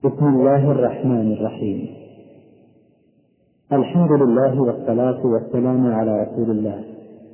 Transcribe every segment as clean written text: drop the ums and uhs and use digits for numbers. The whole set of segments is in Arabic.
بسم الله الرحمن الرحيم. الحمد لله والصلاة والسلام على رسول الله.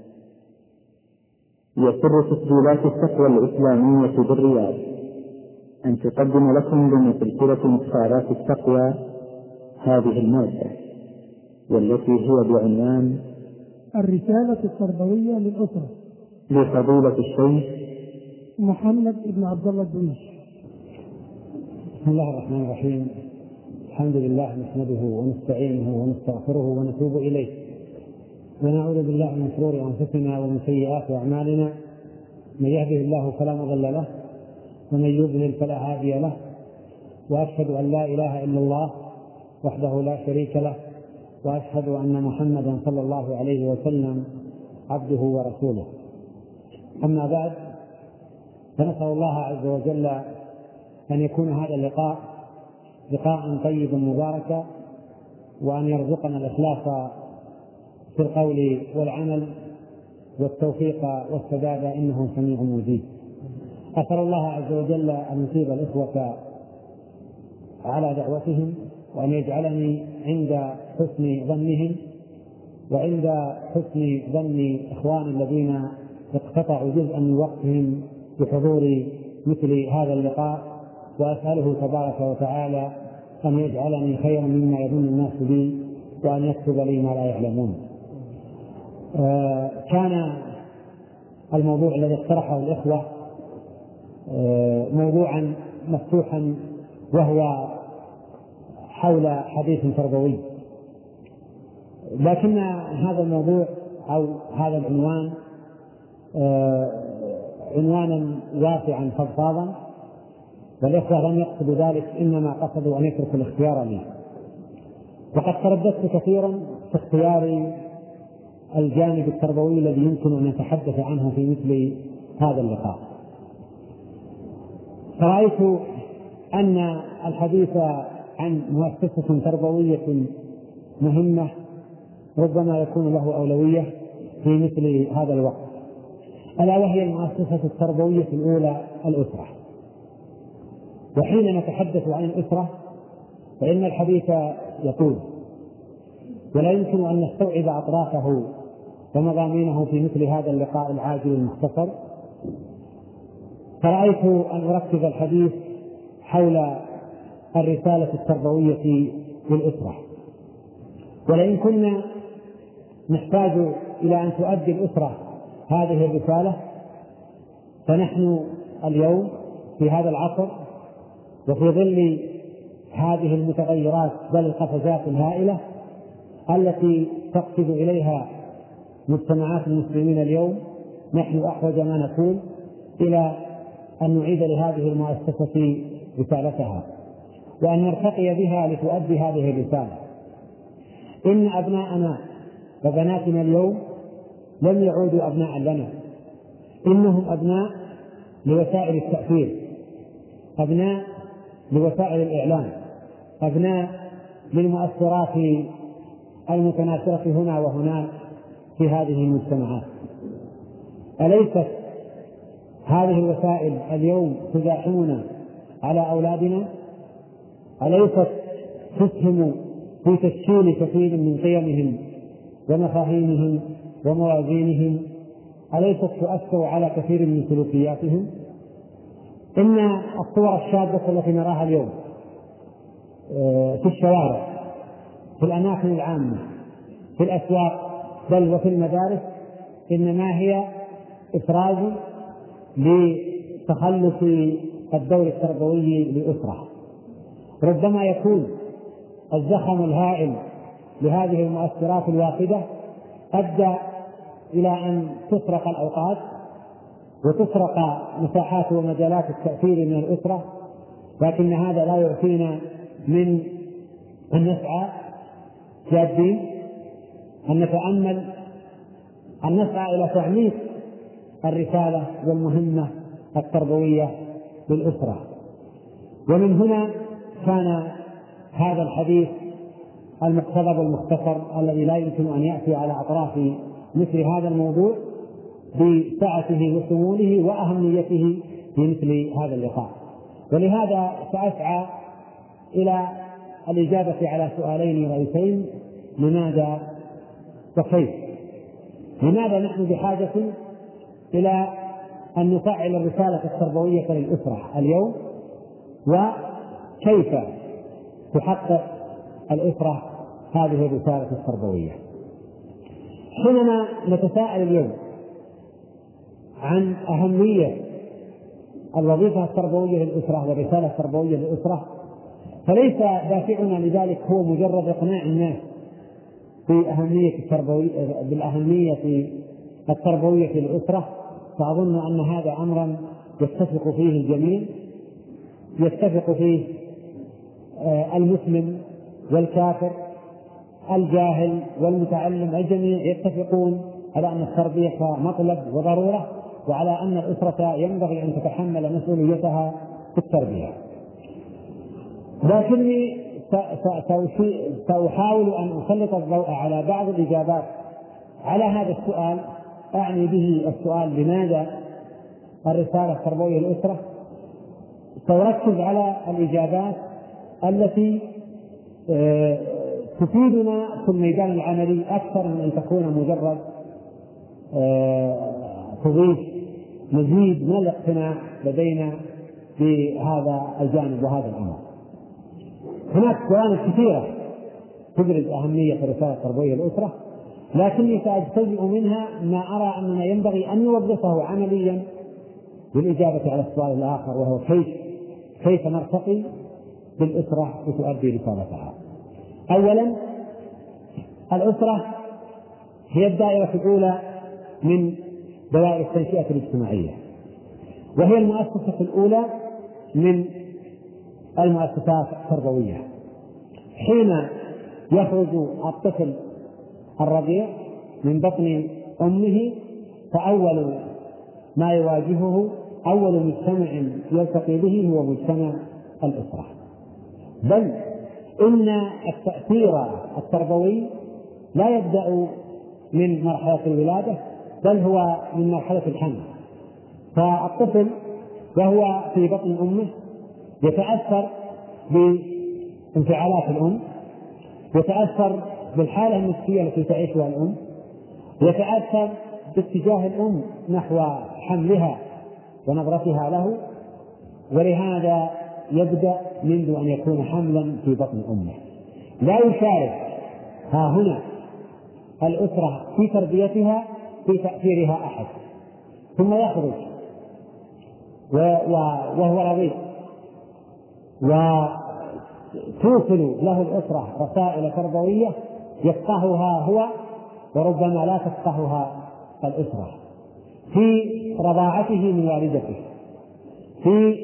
يسر تسجيلات التقوى الإسلامية بالرياض أن تقدم لكم ضمن سلسلة مسارات التقوى هذه المادة، والتي هي بعنوان الرسالة التربوية للأسرة لفضيلة الشيخ محمد بن عبد الله الدويش. بسم الله الرحمن الرحيم. الحمد لله نحمده ونستعينه ونستغفره ونتوب إليه، ونعوذ بالله من شرور أنفسنا ومن سيئات أعمالنا. من يهده الله فلا مضل له، ومن يضلل فلا هادي له، وأشهد أن لا إله إلا الله وحده لا شريك له، وأشهد أن محمدا صلى الله عليه وسلم عبده ورسوله. أما بعد، فنسأل الله عز وجل أن يكون هذا اللقاء لقاء طيبا مباركا، وأن يرزقنا الإخلاص في القول والعمل والتوفيق والسداد، إنه سميع مجيب. أسأل الله عز وجل أن يثيب الإخوة على دعوتهم، وأن يجعلني عند حسن ظنهم وعند حسن ظن إخواني الذين اقتطعوا جزءا من وقتهم بحضور مثل هذا اللقاء. وأسأله تبارك وتعالى أن يجعلني خيرا مما يظن الناس بي، وأن يكتب لي ما لا يعلمون. كان الموضوع الذي اقترحه الإخوة موضوعا مفتوحا، وهو حول حديث تربوي، لكن هذا الموضوع أو هذا العنوان عنوانا واسعا فضفاضا، والإخوة لم يقصدوا ذلك، إنما قصدوا أن يتركوا الاختيار لي. وقد ترددت كثيرا في اختيار الجانب التربوي الذي يمكن أن نتحدث عنه في مثل هذا اللقاء، فرأيت أن الحديث عن مؤسسة تربوية مهمة ربما يكون له أولوية في مثل هذا الوقت، ألا وهي المؤسسة التربوية الأولى، الأسرة. وحين نتحدث عن الأسرة فإن الحديث يطول، ولا يمكن أن نستوعب أطرافه ومضامينه في مثل هذا اللقاء العاجل المختصر، فرأيت أن أركز الحديث حول الرسالة التربوية للأسرة. ولئن كنا نحتاج إلى أن تؤدي الأسرة هذه الرسالة، فنحن اليوم في هذا العصر وفي ظل هذه المتغيرات بل القفزات الهائلة التي تقفز إليها مجتمعات المسلمين اليوم، نحن أحوج ما نكون إلى أن نعيد لهذه المؤسسة رسالتها، وأن نرتقي بها لتؤدي هذه الرسالة. إن أبناءنا وبناتنا اليوم لم يعودوا أبناء لنا، إنهم أبناء لوسائل التأثير، أبناء لوسائل الإعلام، أبناء للمؤثرات المتناثرة هنا وهناك في هذه المجتمعات. أليست هذه الوسائل اليوم تزاحمنا على أولادنا؟ أليست تسهم في تشكيل كثير من قيمهم ومفاهيمهم وموازينهم؟ أليست تؤثر على كثير من سلوكياتهم؟ إن الصور الشاذة التي نراها اليوم في الشوارع، في الأماكن العامة، في الأسواق، بل وفي المدارس، إنما هي إفراز لتخلف الدور التربوي للأسرة. ربما يكون الزخم الهائل لهذه المؤثرات الواحدة أدى إلى أن تسرق الأوقات وتسرق مساحات ومجالات التأثير من الأسرة، لكن هذا لا يعطينا من أن نسعى جادين، أن نتأمل، أن نسعى إلى تعميق الرسالة والمهمة التربوية للأسرة. ومن هنا كان هذا الحديث المقتضب المختصر الذي لا يمكن أن يأتي على أطراف مثل هذا الموضوع بسعته وشموله وأهميته في مثل هذا اللقاء. ولهذا سأسعى إلى الإجابة على سؤالين رئيسين: لماذا وكيف؟ لماذا نحن بحاجة إلى أن نفعل الرسالة التربوية للأسرة اليوم؟ وكيف تحقق الأسرة هذه الرسالة التربوية؟ حينما نتساءل اليوم عن أهمية الوظيفة التربوية للأسرة والرسالة التربوية للأسرة، فليس دافعنا لذلك هو مجرد إقناع الناس بالأهمية التربوية للأسرة، فأظن أن هذا أمرا يتفق فيه الجميع، يتفق فيه المسلم والكافر، الجاهل والمتعلم، الجميع يتفقون على أن التربية مطلب وضرورة، وعلى أن الأسرة ينبغي أن تتحمل مسؤوليتها في التربية. لكني سأحاول أن أسلط الضوء على بعض الإجابات على هذا السؤال، أعني به السؤال لماذا الرسالة التربوية للأسرة. سأركز على الإجابات التي تفيدنا في الميدان العملي أكثر من أن تكون مجرد تضيف مزيد من الاقتناع لدينا بهذا الجانب وهذا الأمر. هناك جوانب كثيرة تبرز أهمية الرسالة التربوية للأسرة، لكني سأجتزئ منها ما أرى أننا ينبغي أن نوظفه عمليا بالإجابة على السؤال الآخر، وهو كيف نرتقي بالأسرة وتؤدي رسالتها. أولا، الأسرة هي الدائرة الأولى من دوائر التنشئة الاجتماعية، وهي المؤسسة الأولى من المؤسسات التربوية. حين يخرج الطفل الرضيع من بطن أمه، فأول ما يواجهه، أول مجتمع يلتقي به هو مجتمع الأسرة. بل إن التأثير التربوي لا يبدأ من مرحلة الولادة، بل هو من مرحلة الحمل. فالطفل وهو في بطن أمه يتأثر بانفعالات الأم، يتأثر بالحالة النفسية التي تعيشها الأم، يتأثر باتجاه الأم نحو حملها ونظرتها له، ولهذا يبدأ منذ أن يكون حملا في بطن أمه. لا يشارك ها هنا الأسرة في تربيتها في تأثيرها أحد، ثم يخرج وهو رضيع، وتوصل له الأسرة رسائل تربوية يفقهها هو وربما لا تفقهها الأسرة، في رضاعته من والدته، في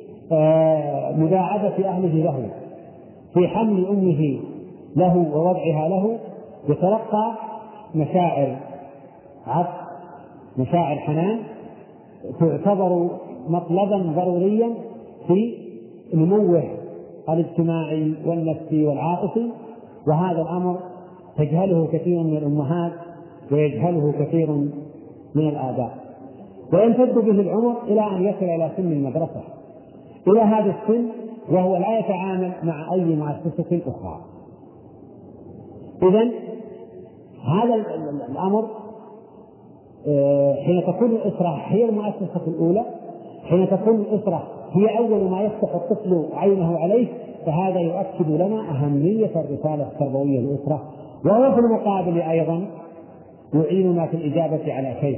مداعبة أهله له، في حمل أمه له ووضعها له، يتلقى مشاعر عطف، مشاعر حنان، تعتبر مطلبا ضروريا في نموه الاجتماعي والنفسي والعاطفي. وهذا الأمر تجهله كثير من الأمهات ويجهله كثير من الآباء، ويمتد به العمر إلى أن يصل إلى سن المدرسة، إلى هذا السن وهو لا يتعامل مع أي مؤسسة أخرى. إذن هذا الأمر حين تكون الأسرة هي المؤسسة الأولى، حين تكون الأسرة هي أول ما يفتح الطفل عينه عليه، فهذا يؤكد لنا أهمية الرسالة التربوية للأسرة. وهو في المقابل أيضا يعيننا في الإجابة على كيف.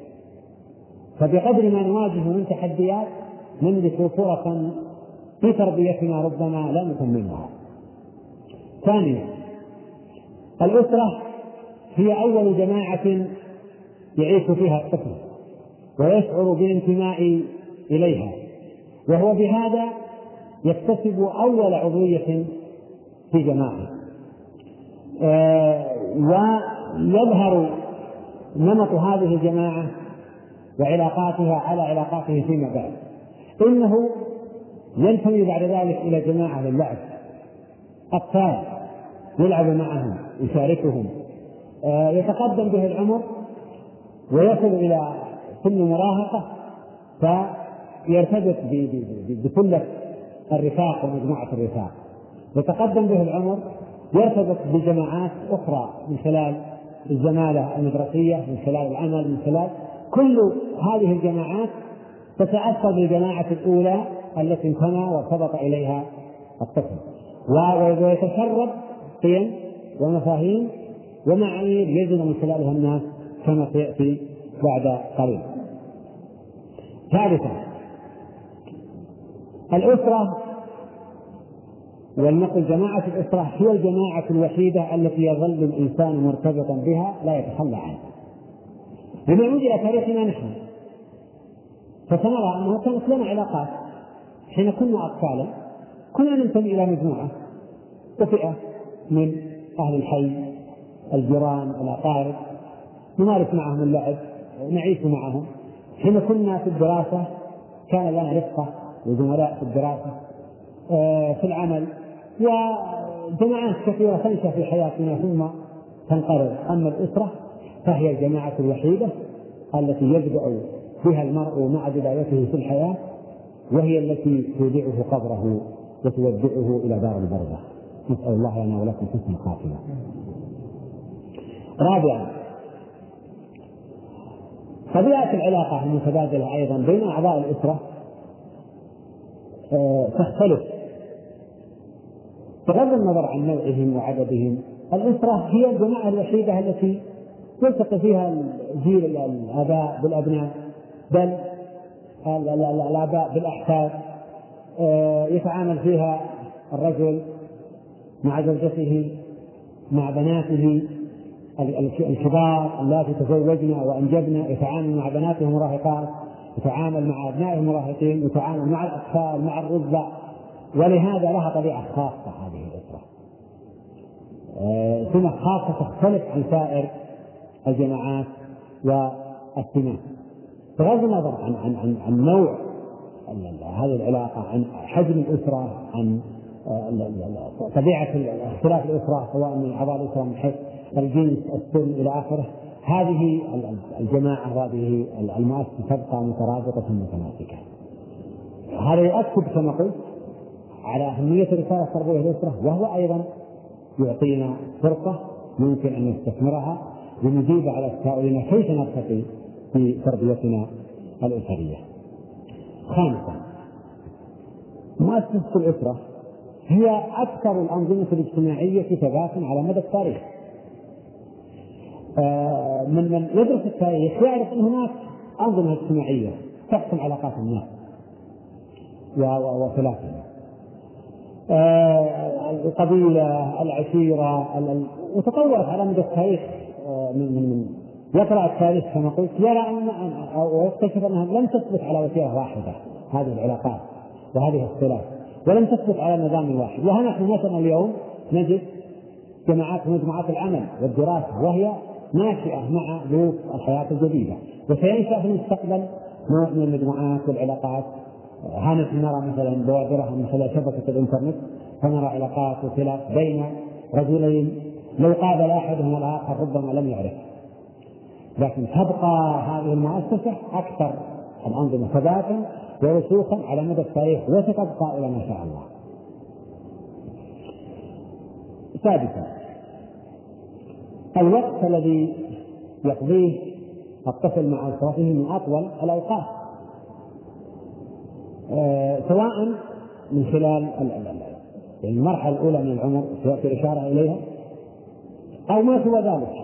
فبقدر ما نواجه من تحديات نملك فرصا في تربيتنا ربما لا نتممها. ثانيا، الأسرة هي أول جماعة يعيش فيها الطفل ويشعر بالانتماء إليها، وهو بهذا يكتسب أول عضوية في جماعة، ويظهر نمط هذه الجماعة وعلاقاتها على علاقاته فيما بعد. إنه ينتمي بعد ذلك إلى جماعة للعب، أطفال يلعب معهم، يشاركهم، يتقدم به العمر ويصل إلى سن المراهقة، فيرتبط بكل الرفاق ومجموعة الرفاق، يتقدم به العمر يرتبط بجماعات أخرى من خلال الزمالة المدرسية، من خلال العمل، من خلال كل هذه الجماعات تتأثر بالجماعة الأولى التي انتمى وارتبط إليها الطفل، ويتشرب قيم ومفاهيم ومعايير يزن من خلالها الناس كما سيأتي بعد قليل. ثالثا، الأسرة، ولنقل جماعة الأسرة هي الجماعة الوحيدة التي يظل الإنسان مرتبطا بها لا يتخلى عنها. لنعود إلى تاريخنا نحن فسنرى أنه كانت لنا علاقات حين كنا أطفالا، كنا ننتمي إلى مجموعة وفئة من أهل الحي، الجيران، الأقارب، نمارس معهم اللعب، نعيش معهم. حين كنا في الدراسة كان لنا رفقة وزملاء في الدراسة، في العمل، وجماعات كثيرة تنشأ في حياتنا ثم تنقرض. أما الأسرة فهي الجماعة الوحيدة التي يبدأ بها المرء مع بدايته في الحياة، وهي التي تودعه قبره وتودعه إلى دار البرزخ. نسأل الله لنا ولكم حسن الخاتمة. رابعا، طبيعة العلاقة المتبادلة أيضا بين أعضاء الأسرة تختلف بغض النظر عن نوعهم وعددهم. الأسرة هي الجماعة الوحيدة التي يلتقي فيها جيل الآباء بالأبناء، بل الآباء بالأحفاد، يتعامل فيها الرجل مع زوجته، مع بناته الكبار اللاتي تزوجن وأنجبن، يتعامل مع بناته المراهقات، يتعامل مع أبنائه المراهقين، يتعامل مع الأطفال، مع الرضع. ولهذا لها طبيعة خاصة هذه الأسرة، سمة خاصة تختلف عن سائر الجماعات والسمات، بغض النظر عن نوع هذه العلاقة، عن حجم الأسرة، عن طبيعة اختلاف الأسرة سواء من أعضاء الأسرة من حيث الجنس، السن، إلى آخره. هذه الجماعة وهذه المؤسسة تبقى مترابطة متماسكة. هذا يؤكد كما قلت على أهمية رسالة تربية الأسرة، وهو أيضا يعطينا فرصة ممكن أن نستثمرها لنجيب على تساؤلنا كيف نرتقي في تربيتنا الأسرية. خامسا، مؤسسة الأسرة هي أكثر الأنظمة الاجتماعية ثباتا على مدى التاريخ. من يدرس التاريخ يعرف أن هناك أنظمة اجتماعية تحكم علاقات الناس وخلافها، القبيلة، العشيرة، وتطورت على مدى التاريخ. من يقرأ التاريخ كما قلت يرى أو يكتشف أنها لم تثبت على وتيرة واحدة، هذه العلاقات وهذه الخلاف، ولم تثبت على نظام واحد. ونحن مثلا اليوم نجد جماعات مجموعات العمل والدراسة وهي ناشئة مع ظروف الحياة الجديدة، وسينشأ في المستقبل نوع من المجموعات والعلاقات. نحن نرى مثلا بوادرها من خلال شبكة الإنترنت، فنرى علاقات وخلاف بين رجلين لو قابل أحدهم الآخر ربما لم يعرف، لكن تبقى هذه المؤسسة أكثر الأنظمة ثباتا ورسوخا على مدى التاريخ وستبقى إلى ما شاء الله. سادسا، الوقت الذي يقضيه الطفل مع أسرته من أطول الأوقات، سواء من خلال المرحلة الأولى من العمر سيأتي الإشارة إليها أو ما سوى ذلك،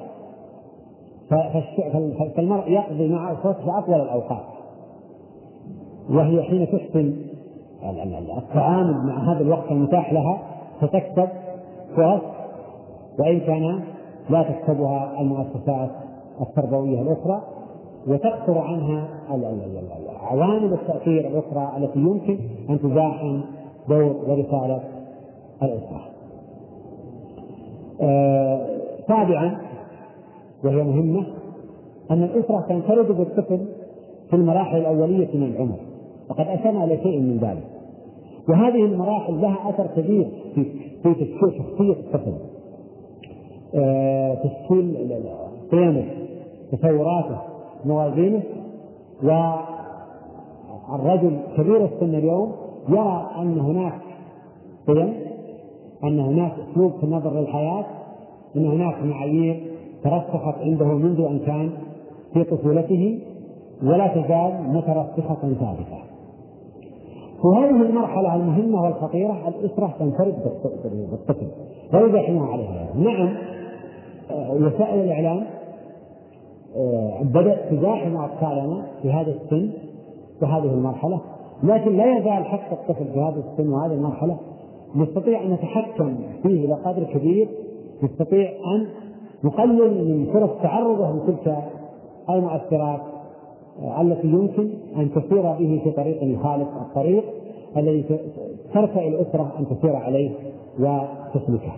فالمرء يقضي مع أسرته أطول الأوقات، وهي حين تحسن التعامل مع هذا الوقت المتاح لها فتكسب فرص وإن كان لا تكسبها المؤسسات التربوية الأخرى، وتقصر عنها عوامل التأثير الأخرى التي يمكن أن تزاحم دور ورسالة الأسرة. سابعا، وهي مهمة، أن الأسرة تنفرد بالطفل في المراحل الأولية من العمر، وقد أشرنا إلى شيء من ذلك. وهذه المراحل لها أثر كبير في تشكيل شخصية الطفل، تشكيل قيمه، تصوراته، موازينه. والرجل كبير السن اليوم يرى أن هناك قيم أن هناك أسلوب في النظر للحياة، أن هناك معايير ترسخت عنده منذ أن كان في طفولته ولا تزال مترسخة ثابتة. وهذه المرحلة المهمة والخطيرة الأسرة تنفرد بالطفل ويزاحمها عليها. نعم، وسائل الإعلام بدأت تزاحم أطفالنا في هذا السن وهذه المرحلة، لكن لا يزال حق الطفل في هذا السن وهذه المرحلة نستطيع أن نتحكم فيه إلى قدر كبير، نستطيع أن نقلل من فرص تعرضه لتلك المؤثرات التي يمكن أن تسير به في طريق يخالف الطريق الذي ترفع الأسرة أن تسير عليه وتسلكه.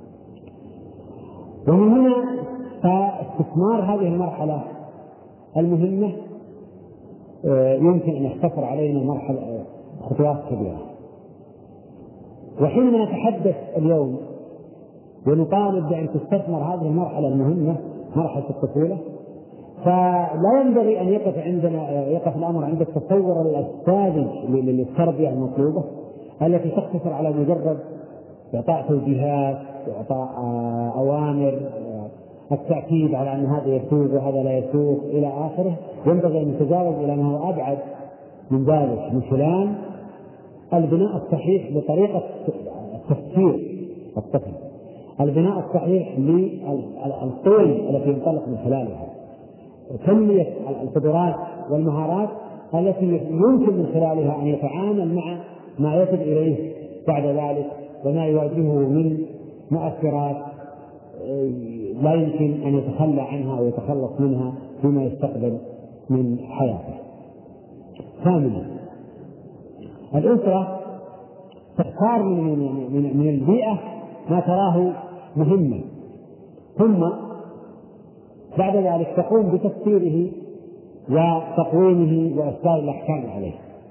ومن هنا فاستثمار هذه المرحلة المهمة يمكن أن يختصر علينا مرحلة خطوات كبيرة. وحينما نتحدث اليوم ونطالب بأن تستثمر هذه المرحلة المهمة مرحلة الطفولة، فلا ينبغي أن يقف الأمر عند التصور الساذج للتربية المطلوبة التي تقتصر على مجرد إعطاء توجيهات وإعطاء أوامر، التأكيد على أن هذا يسوق وهذا لا يسوق إلى آخره. ينبغي أن نتجاوز إلى ما هو أبعد من ذلك من خلال البناء الصحيح لطريقة التفكير الطفل، البناء الصحيح للقوى التي ينطلق من خلالها، تنمية القدرات والمهارات التي يمكن من خلالها أن يتعامل مع ما يصل إليه بعد ذلك وما يواجهه من مؤثرات لا يمكن أن يتخلى عنها أو يتخلص منها فيما يستقبل من حياته. ثامنا، الأسرة تختار من البيئة ما تراه مهما، ثم بعد ذلك تقوم بتفسيره وتقويمه وإصدار الأحكام عليه.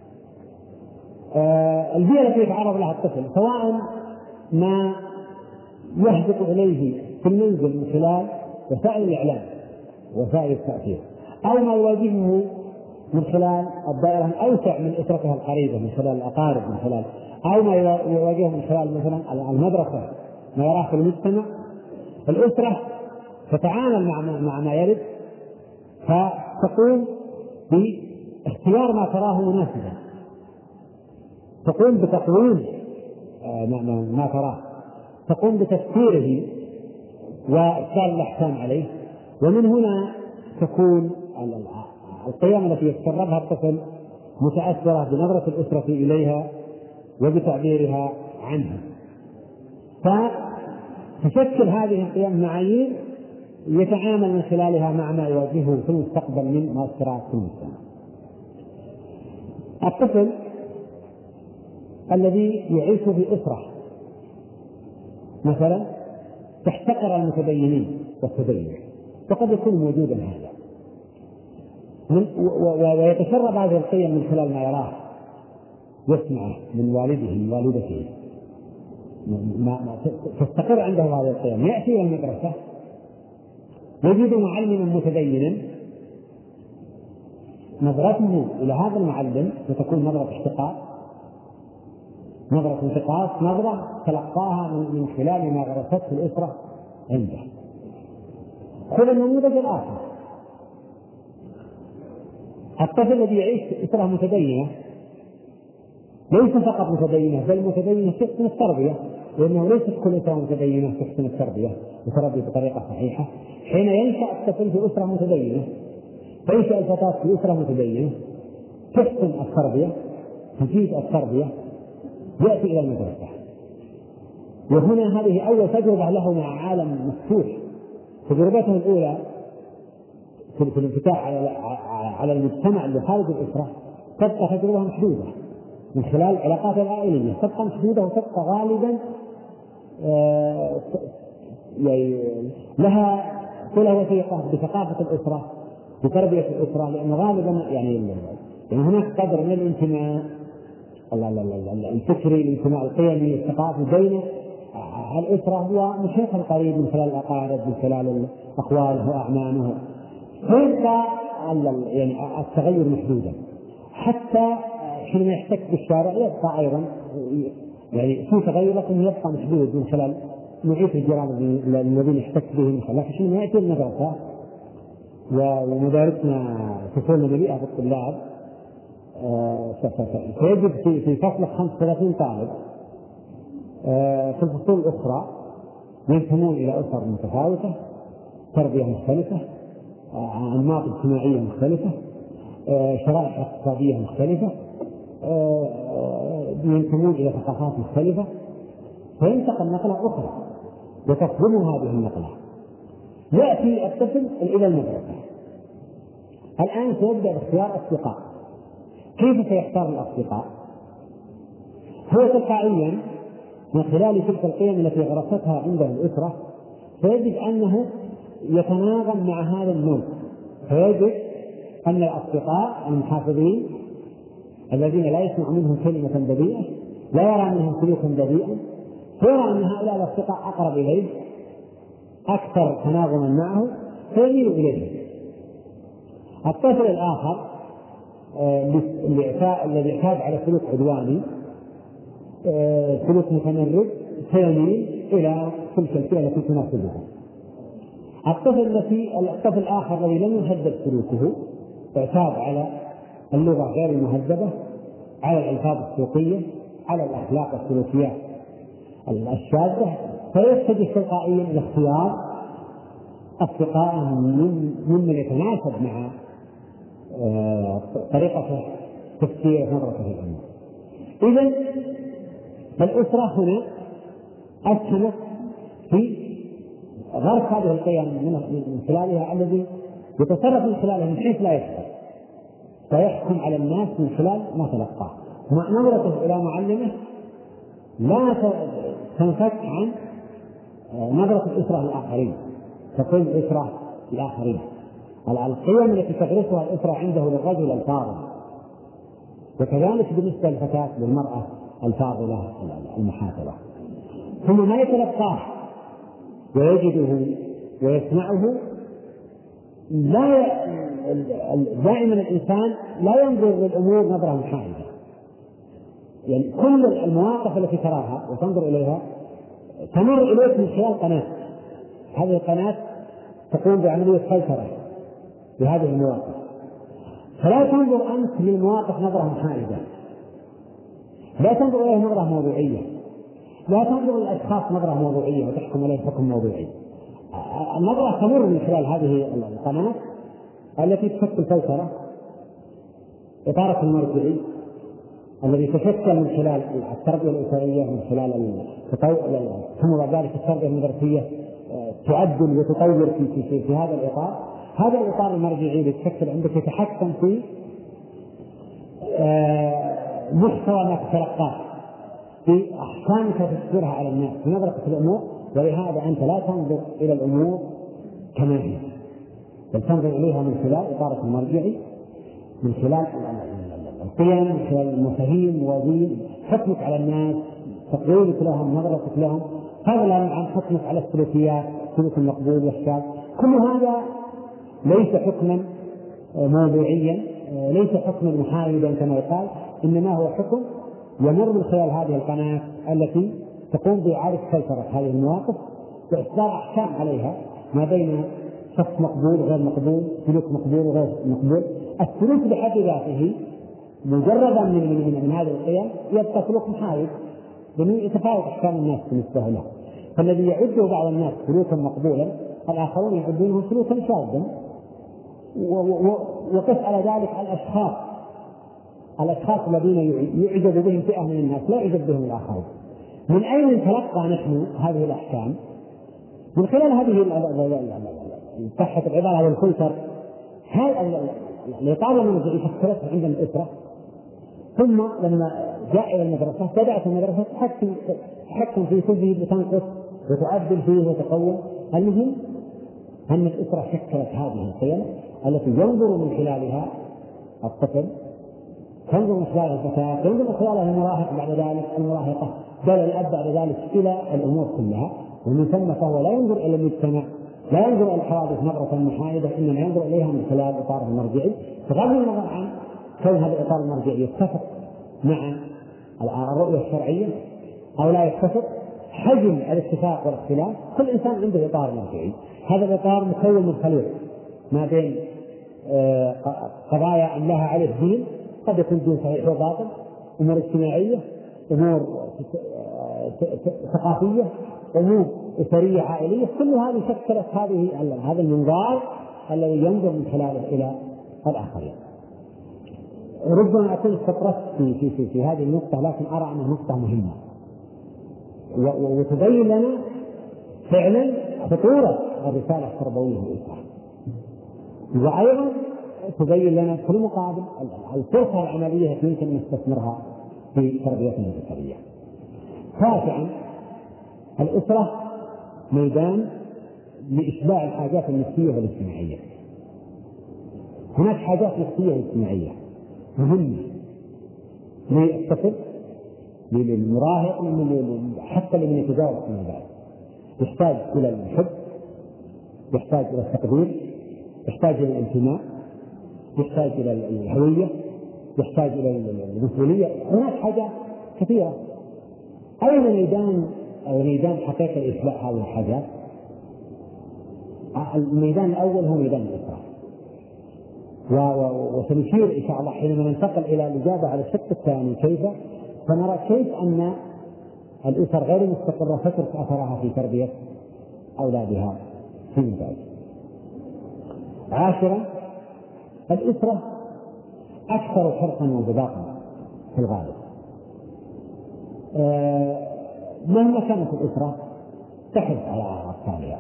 البيئة التي يتعرض لها الطفل سواء ما يهبط إليه في المنزل من خلال وسائل الإعلام وسائل التأثير، أو ما يواجهه من خلال الدائرة الأوسع من أسرته القريبة من خلال الأقارب من خلال، أو ما يواجهه من خلال مثلا المدرسة ما يراه في المجتمع. الأسرة تتعامل مع ما يرد، فتقوم باختيار ما تراه مناسبا، تقوم بتقويم ما تراه، تقوم بتفسيره وإصدار الأحكام عليه. ومن هنا تكون القيم التي يتسربها الطفل متأثرة بنظرة الأسرة إليها وبتعبيرها عنها، فتشكل هذه القيم معايير يتعامل من خلالها مع ما يواجهه في المستقبل من مؤثرات في المجتمع. الطفل الذي يعيش في أسرة مثلا تحتقر المتدينين والتدين، وقد يكون موجودا هذا، ويتسرب هذه القيم من خلال ما يراه يسمعه من والده من والدته، تستقر عنده هذه القيم. يأتي إلى المدرسة يجد معلما متدينا، نظرته إلى هذا المعلم ستكون نظرة احتقار، نظرة انتقاص، نظرة تلقاها من خلال ما غرسته الأسرة عنده. خذ النموذج الآخر، الطفل الذي يعيش في أسرة متدينة ليس فقط متدينة بل متدينة تحسن التربية، لأنه ليست كل أسرة متدينة تحسن التربية وتربي بطريقة صحيحة. حين ينشأ الطفل في أسرة متدينة، تنشأ الفتاة في أسرة متدينة تحسن التربية، تجيد التربية، يأتي إلى المدرسة. وهنا هذه أول تجربة له مع عالم مفتوح. تجربته الأولى في الانفتاح على المجتمع اللي خارج الأسرة تبقى تجربة محدودة من خلال العلاقات العائلية، تبقى محدودة وتبقى غالبا لها صلة وثيقة بثقافة الأسرة بتربية الأسرة، لأن غالبا يعني هناك قدر من الانتماء الفكري، الانتماء القيمي الثقافي بين الأسرة ومحيطها القريب من خلال الأقارب من خلال أخواله وأعمامه، فيبقى يعني التغير محدودا. حتى حينما يحتك بالشارع يبقى أيضا يعني في تغير لكن يبقى محدود من خلال نوعية الجيران الذين يحتك بهم، لكن حين يأتي المدرسة ومدارسنا فصولنا مليئة بالطلاب فيجد في فصل 35 طالب في الفصول الأخرى ينتمون إلى أسر متفاوتة، تربية مختلفة، أنماط اجتماعية مختلفة، شرائح اقتصادية مختلفة، ينتمون إلى ثقافات مختلفة، فينتقل نقلة أخرى وتصدم هذه النقلة. يأتي الطفل إلى المدرسة، الآن سيبدأ باختيار أصدقاء. كيف سيختار الأصدقاء؟ هو تلقائيا من خلال تلك القيم التي غرستها عنده الأسرة سيجد أنه يتناغم مع هذا النوع، فيجد أن الأصدقاء المحافظين الذين لا يسمع منهم كلمة بذيئة، لا يرى منهم سلوكا بذيئا، فيرى أن هؤلاء الأصدقاء أقرب إليه، أكثر تناغما معه، فيميل إليه. الطفل الآخر الذي اعتاد على سلوك عدواني، سلوك متمرد، سيميل إلى تلك الفئة التي تناسبه. الطفل الآخر الذي لم يهذب سلوكه، اعتاد على اللغة غير المهذبة، على الألفاظ السوقية، على الأخلاق والسلوكيات الشاذة، فيتجه تلقائيا إلى اختيار أصدقاء ممن يتناسب مع طريقة تفكير ونظرته في الأمور. إذن الأسرة هنا أسهمت في غرس هذه القيم من خلالها الذي يتصرف من خلالها من حيث لا يشعر، فيحكم على الناس من خلال ما تلقاه، ونظرته إلى معلمه لا تنفك عن نظرة الأسرة للآخرين، تقوم الأسرة للآخرين. القيم التي تغرسها الأسرة عنده للرجل الفاضل، وكذلك بالنسبة للفتاة للمرأة الفاضلة المحافظة. ثم ما يتلقاه ويجده ويسمعه، دائما الإنسان لا ينظر للأمور نظرة محايدة، يعني كل المواقف التي تراها وتنظر إليها تمر إليك من خلال قناة، هذه القناة تقوم بعملية سيطرة بهذه المواقف، فلا تنظر أنت للمواقف نظرة محايدة، لا تنظر إليها نظرة موضوعية، لا تنظر للأشخاص نظرة موضوعية وتحكم عليه حكم موضوعي. النظرة تمر من خلال هذه القناة التي تشكل سيطرة، إطارة المرجعي الذي تشكل من خلال التربية الأسرية، من خلال ثم بعد ذلك التربية المدرسية تعدل وتطور في هذا الإطار. هذا الإطار المرجعي اللي يتشكل عندك يتحكم في محتوى ما تتلقاه، في أحكامك تفسرها على الناس، في نظرة الأمور. ولهذا أنت لا تنظر إلى الأمور كما هي، بل تنظر إليها من خلال إطارة المرجعي، من خلال القيم، من خلال المفاهيم ودين حكمك على الناس، تقويمك لهم، نظرتك لهم، هذا لا عن حكمك على السلوكيات، سلوك المقبول والشاذ. كل هذا ليس حكما موضوعيا، ليس حكما محايدا كما يقال، إنما هو حكم يمر من خلال هذه القناة التي تقوم بإعادة سيطرة هذه المواقف وإصدار أحكام عليها ما بين شخص مقبول وغير مقبول، سلوك مقبول وغير مقبول. السلوك بحد ذاته مجردا من هذه القيم يبقى سلوك محايد، لأنه يتفاوت أحكام الناس بالنسبة له. فالذي يعده بعض الناس سلوكا مقبولا الآخرون يعدونه سلوكا شاذا. وقس على ذلك الأشخاص الذين يعجب بهم فئة من الناس لا يعجب بهم الآخرين. من أين نتلقى نحن هذه الأحكام؟ من خلال هذه صحة العبارة على الفلتر، الإطار المرجعي شكلته عند الأسرة، ثم لما جاء إلى المدرسة بدأت المدرسة تحكم في سلبه وتنقص وتعدل فيه وتقوم. المهم أن الأسرة شكلت هذه القيم التي ينظر من خلالها الطفل، تنظر من خلالها الفتاة، ينظر من خلالها المراهق بعد ذلك، المراهقة، بل الأب بعد ذلك إلى الأمور كلها. ومن ثم فهو لا ينظر إلى المجتمع، لا ينظر إلى الحوادث نظرة محايدة، إنما ينظر إليها من خلال إطاره المرجعي. بغض النظر عن كون هذا الإطار المرجعي يتفق مع الرؤية الشرعية أو لا يتفق، حجم الاتفاق والاختلاف كل إنسان عنده إطار مرجعي، هذا الإطار مكون من خليط ما بين قضايا أن لها عليه دين، قد يكون دين صحيح وباطل، أمور اجتماعية، أمور ثقافية، أمور أسرية عائلية، كل هذه شكلت هذا المنظار الذي ينظر من خلاله إلى الآخرين. ربما أكون استطردت في هذه النقطة، لكن أرى أنها نقطة مهمة وتبين لنا فعلا خطورة الرسالة التربوية للأسرة، وأيضا تبين لنا في المقابل الفرصة العملية التي يمكن أن نستثمرها في تربيتنا الأسرية. رابعا، الأسرة ميدان لإشباع الحاجات النفسية والاجتماعية. هناك حاجات نفسية واجتماعية مهمة للطفل، للمراهق، حتى لمن يتجاوز فيما بعد. يحتاج إلى الحب، يحتاج إلى التقدير، يحتاج إلى الانتماء، يحتاج إلى الهوية، يحتاج إلى المسؤولية. هناك حاجات كثيرة. أين ميدان حقيقة إشباع هذه الحاجات؟ الميدان الأول هو ميدان الأسرة، وسنشير إن شاء الله حينما ننتقل إلى الإجابة على الشق الثاني كيف، فنرى كيف أن الأسر غير مستقرة تترك أثرها في تربية أولادها فيما بعد. عاشرا، الأسرة أكثر حرصا وانضباطا في الغالب. مهما كانت الأسرة تحرص على أطفالها.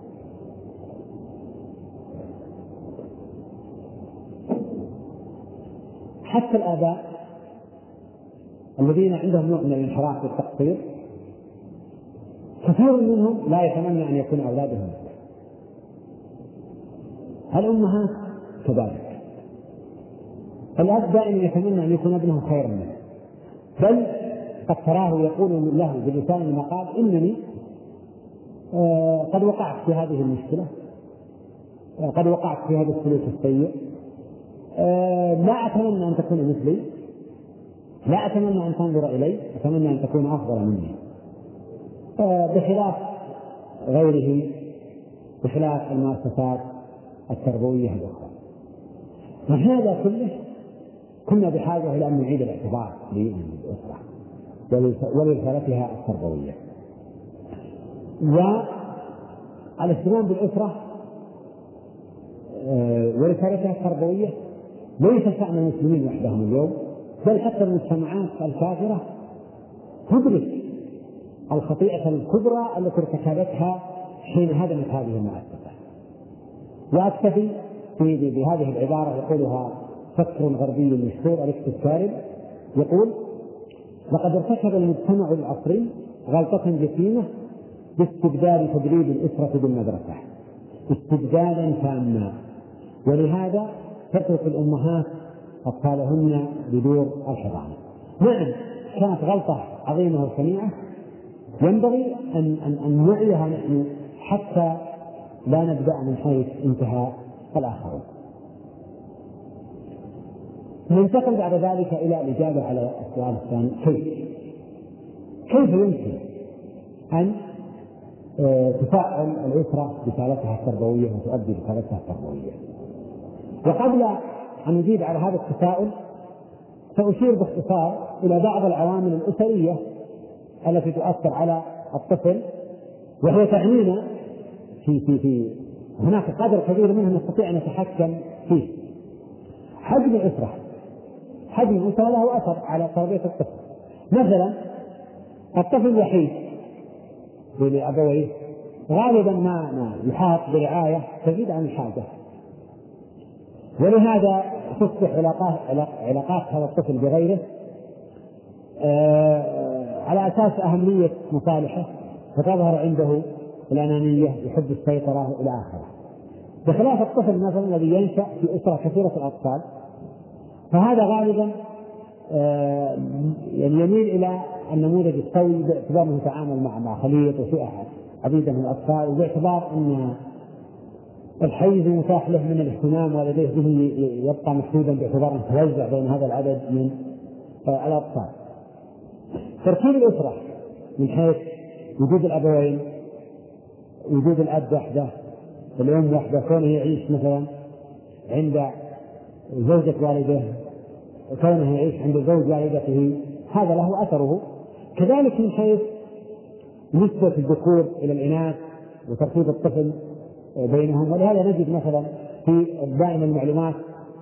حتى الآباء الذين عندهم نوع من الانحراف والتقصير كثير منهم لا يتمنى أن يكون أولادهم مثله. الأمهات كذلك. الأب دائما يتمنى أن يكون ابنه خيرا منه، بل قد تراه يقول له بلسان المقال: إنني قد وقعت في هذه المشكلة، قد وقعت في هذا السلوك السيء، لا أتمنى أن تكون مثلي، لا أتمنى أن تنظر إلي، أتمنى أن تكون أفضل مني. بخلاف غيره، بخلاف المؤسسات التربوية الأخرى. وهذا كله كنا بحاجة إلى أن نعيد الاعتبار للأسرة ولرسالتها التربوية. والاهتمام بالأسرة ورسالتها التربوية ليس شأن المسلمين وحدهم اليوم، بل حتى المجتمعات الكافرة تدرك الخطيئة الكبرى التي ارتكبتها حين هدمت هذه المؤسسة. وأكتفي بهذه العبارة يقولها فكر غربي مشهور أليكس كارل، يقول: لقد ارتكب المجتمع العصري غلطة جسيمة باستبدال تدريب الأسرة بالمدرسة استبدالا تاما، ولهذا تترك الأمهات أطفالهن بدور الحضانة. نعم، كانت غلطة عظيمة وشنيعة ينبغي أن نعيها نحن حتى لا نبدأ من حيث انتهاء الآخرين. ننتقل بعد ذلك إلى الإجابة على السؤال الثاني: كيف يمكن أن تفعل الأسرة رسالتها التربوية وتؤدي رسالتها التربوية؟ وقبل أن نجيب على هذا التساؤل سأشير باختصار إلى بعض العوامل الأسرية التي تؤثر على الطفل، وهي تعنينا في هناك قدر كبير منها نستطيع أن نتحكم فيه. حجم الأسرة له أثر على تربية الطفل. مثلا الطفل الوحيد لأبويه غالبا ما يحاط برعاية تزيد عن الحاجة، ولهذا تصبح علاقات هذا الطفل بغيره على أساس أهمية مصالحه، فتظهر عنده الأنانية، يحب السيطرة إلى آخره. بخلاف الطفل مثلا الذي ينشأ في أسرة كثيرة الأطفال، فهذا غالبا يميل إلى النموذج السوي باعتبار أنه يتعامل مع خليط وفئة عديدة من الأطفال، وباعتبار أن الحيز المتاح له من الاهتمام ولديه به يبقى محدودا باعتبار أن توزع بين هذا العدد من الأطفال. تركيب الأسرة من حيث وجود الأبوين، وجود الأب وحده، الأم وحده، كونه يعيش مثلا عند زوجة والده، كونه يعيش عند زوج والدته، هذا له أثره. كذلك من حيث نسبة الذكور إلى الإناث وترتيب الطفل بينهم. ولهذا نجد مثلا في دائما المعلومات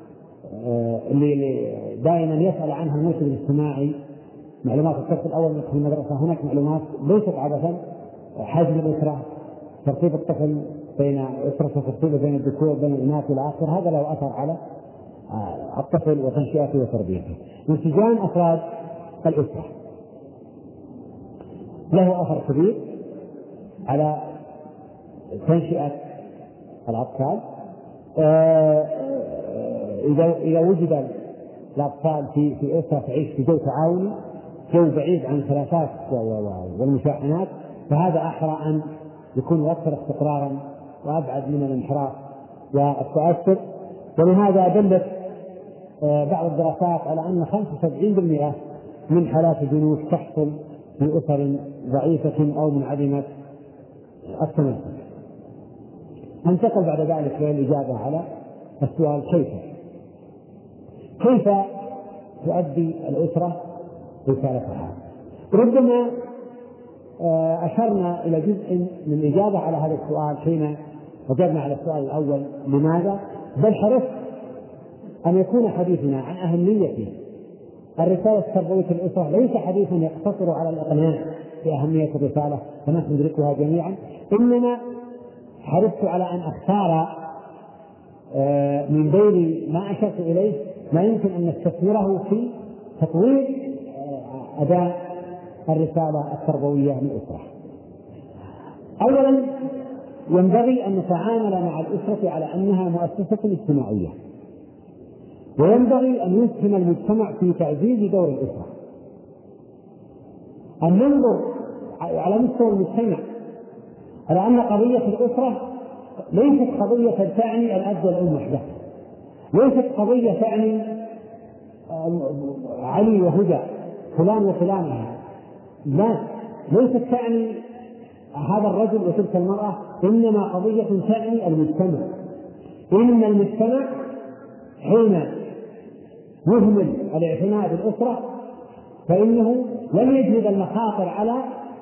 اللي دائما يسأل عنها المرشد الاجتماعي، معلومات الصف الأول في المدرسة، هناك معلومات ليست عبثا: حجم الأسرة، ترتيب الطفل بين أسرته، ترتيبه بين الذكور بين الإناث إلى آخره، هذا له أثر على الطفل وتنشئته وتربيته. انسجام أفراد الأسرة له أثر كبير على تنشئة الأطفال. إذا وجد الأطفال في أسرة تعيش في جو تعاوني، جو بعيد عن الخلافات والمشاحنات، فهذا أحرى أن يكون أكثر استقرارا وأبعد من الانحراف والتأثر. ولهذا دلت بعض الدراسات على أن 75% من حالات الجنوح تحصل في أسر ضعيفة أو منعدمة التماسك. انتقل بعد ذلك للإجابة على السؤال: كيف تؤدي الأسرة رسالتها؟ ربما أشرنا إلى جزء من الإجابة على هذا السؤال حين أجبنا على السؤال الأول: لماذا؟ بل حرصت أن يكون حديثنا عن أهمية الرسالة التربوية للأسرة ليس حديثا يقتصر على الإقناع بأهمية الرسالة فنحن ندركها جميعا، إنما حرصت على أن أختار من بين ما أشرت إليه ما يمكن أن نستثمره في تطوير أداء الرسالة التربوية للأسرة. أولا، ينبغي أن نتعامل مع الأسرة على أنها مؤسسة اجتماعية، وينبغي أن يسهم المجتمع في تعزيز دور الأسرة. أن ننظر على مستوى المجتمع على أن قضية الأسرة ليست قضية تعني الأب والأم وحده، ليست قضية تعني علي وهدى، فلان وفلانة، لا، ليست تعني هذا الرجل وتلك المرأة، إنما قضية تعني المجتمع. إن المجتمع حين يهمل الاعتناء بالأسرة فإنه لن يجلب المخاطر على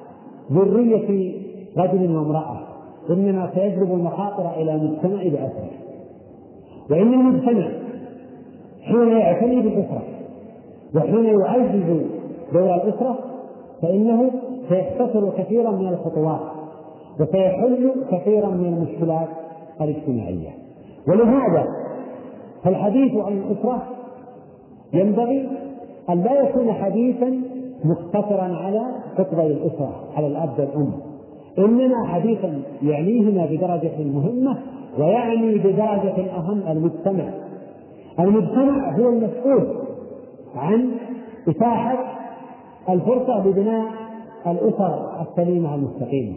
ذرية رجل وامرأة، إنما سيجلب المخاطر إلى مجتمع بأسره. وإن المجتمع حين يعتني بالأسرة وحين يعزز دور الأسرة فإنه سيختصر كثيرا من الخطوات وسيحل كثيرا من المشكلات الاجتماعية. ولهذا فالحديث عن الأسرة ينبغي أن لا يكون حديثا مقتصرا على قطبي الأسرة، على الأب والأم، إنما حديثا يعنيهما بدرجة مهمة ويعني بدرجة أهم المجتمع. المجتمع هو المسؤول عن إتاحة الفرصة لبناء الأسر السليمة المستقيمة.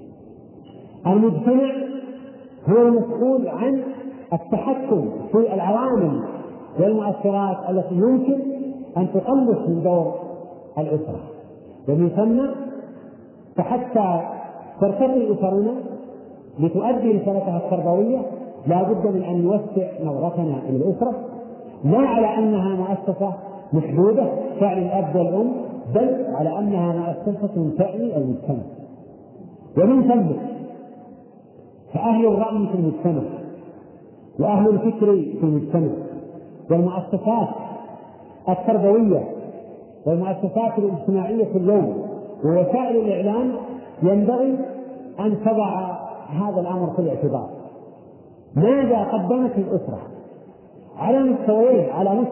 المجتمع هو المسؤول عن التحكم في العوامل والمؤثرات التي يمكن أن تقلص من دور الأسرة. ومن ثم فحتى ترتقي أسرنا لتؤدي رسالتها التربوية لا بد من أن نوسع نظرتنا إلى الأسرة، لا على أنها مؤسسة محدودة تعني الأب والأم، بل على أنها مؤسسة تعني المجتمع. ومن ثم فأهل الرأي في المجتمع وأهل الفكر في المجتمع والمؤسسات التربوية والمؤسسات الاجتماعية في اليوم ووسائل الإعلام ينبغي أن تضع هذا الأمر في الاعتبار. ماذا قدمت الأسرة على مستويين،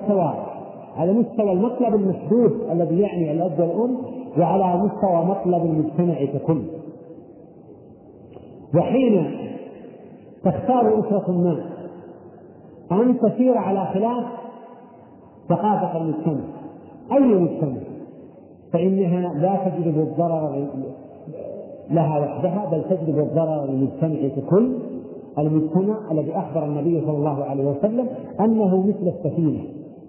على مستوى المطلب المحدود الذي يعني الأب والأم، وعلى مستوى مطلب المجتمع ككل. وحين تختار أسرة ما أن تسير على خلاف ثقافة المجتمع، أي مجتمع، فإنها لا تجلب الضرر لها وحدها بل تجلب الضرر للمجتمع ككل. المجتمع الذي أخبر النبي صلى الله عليه وسلم أنه مثل السفينة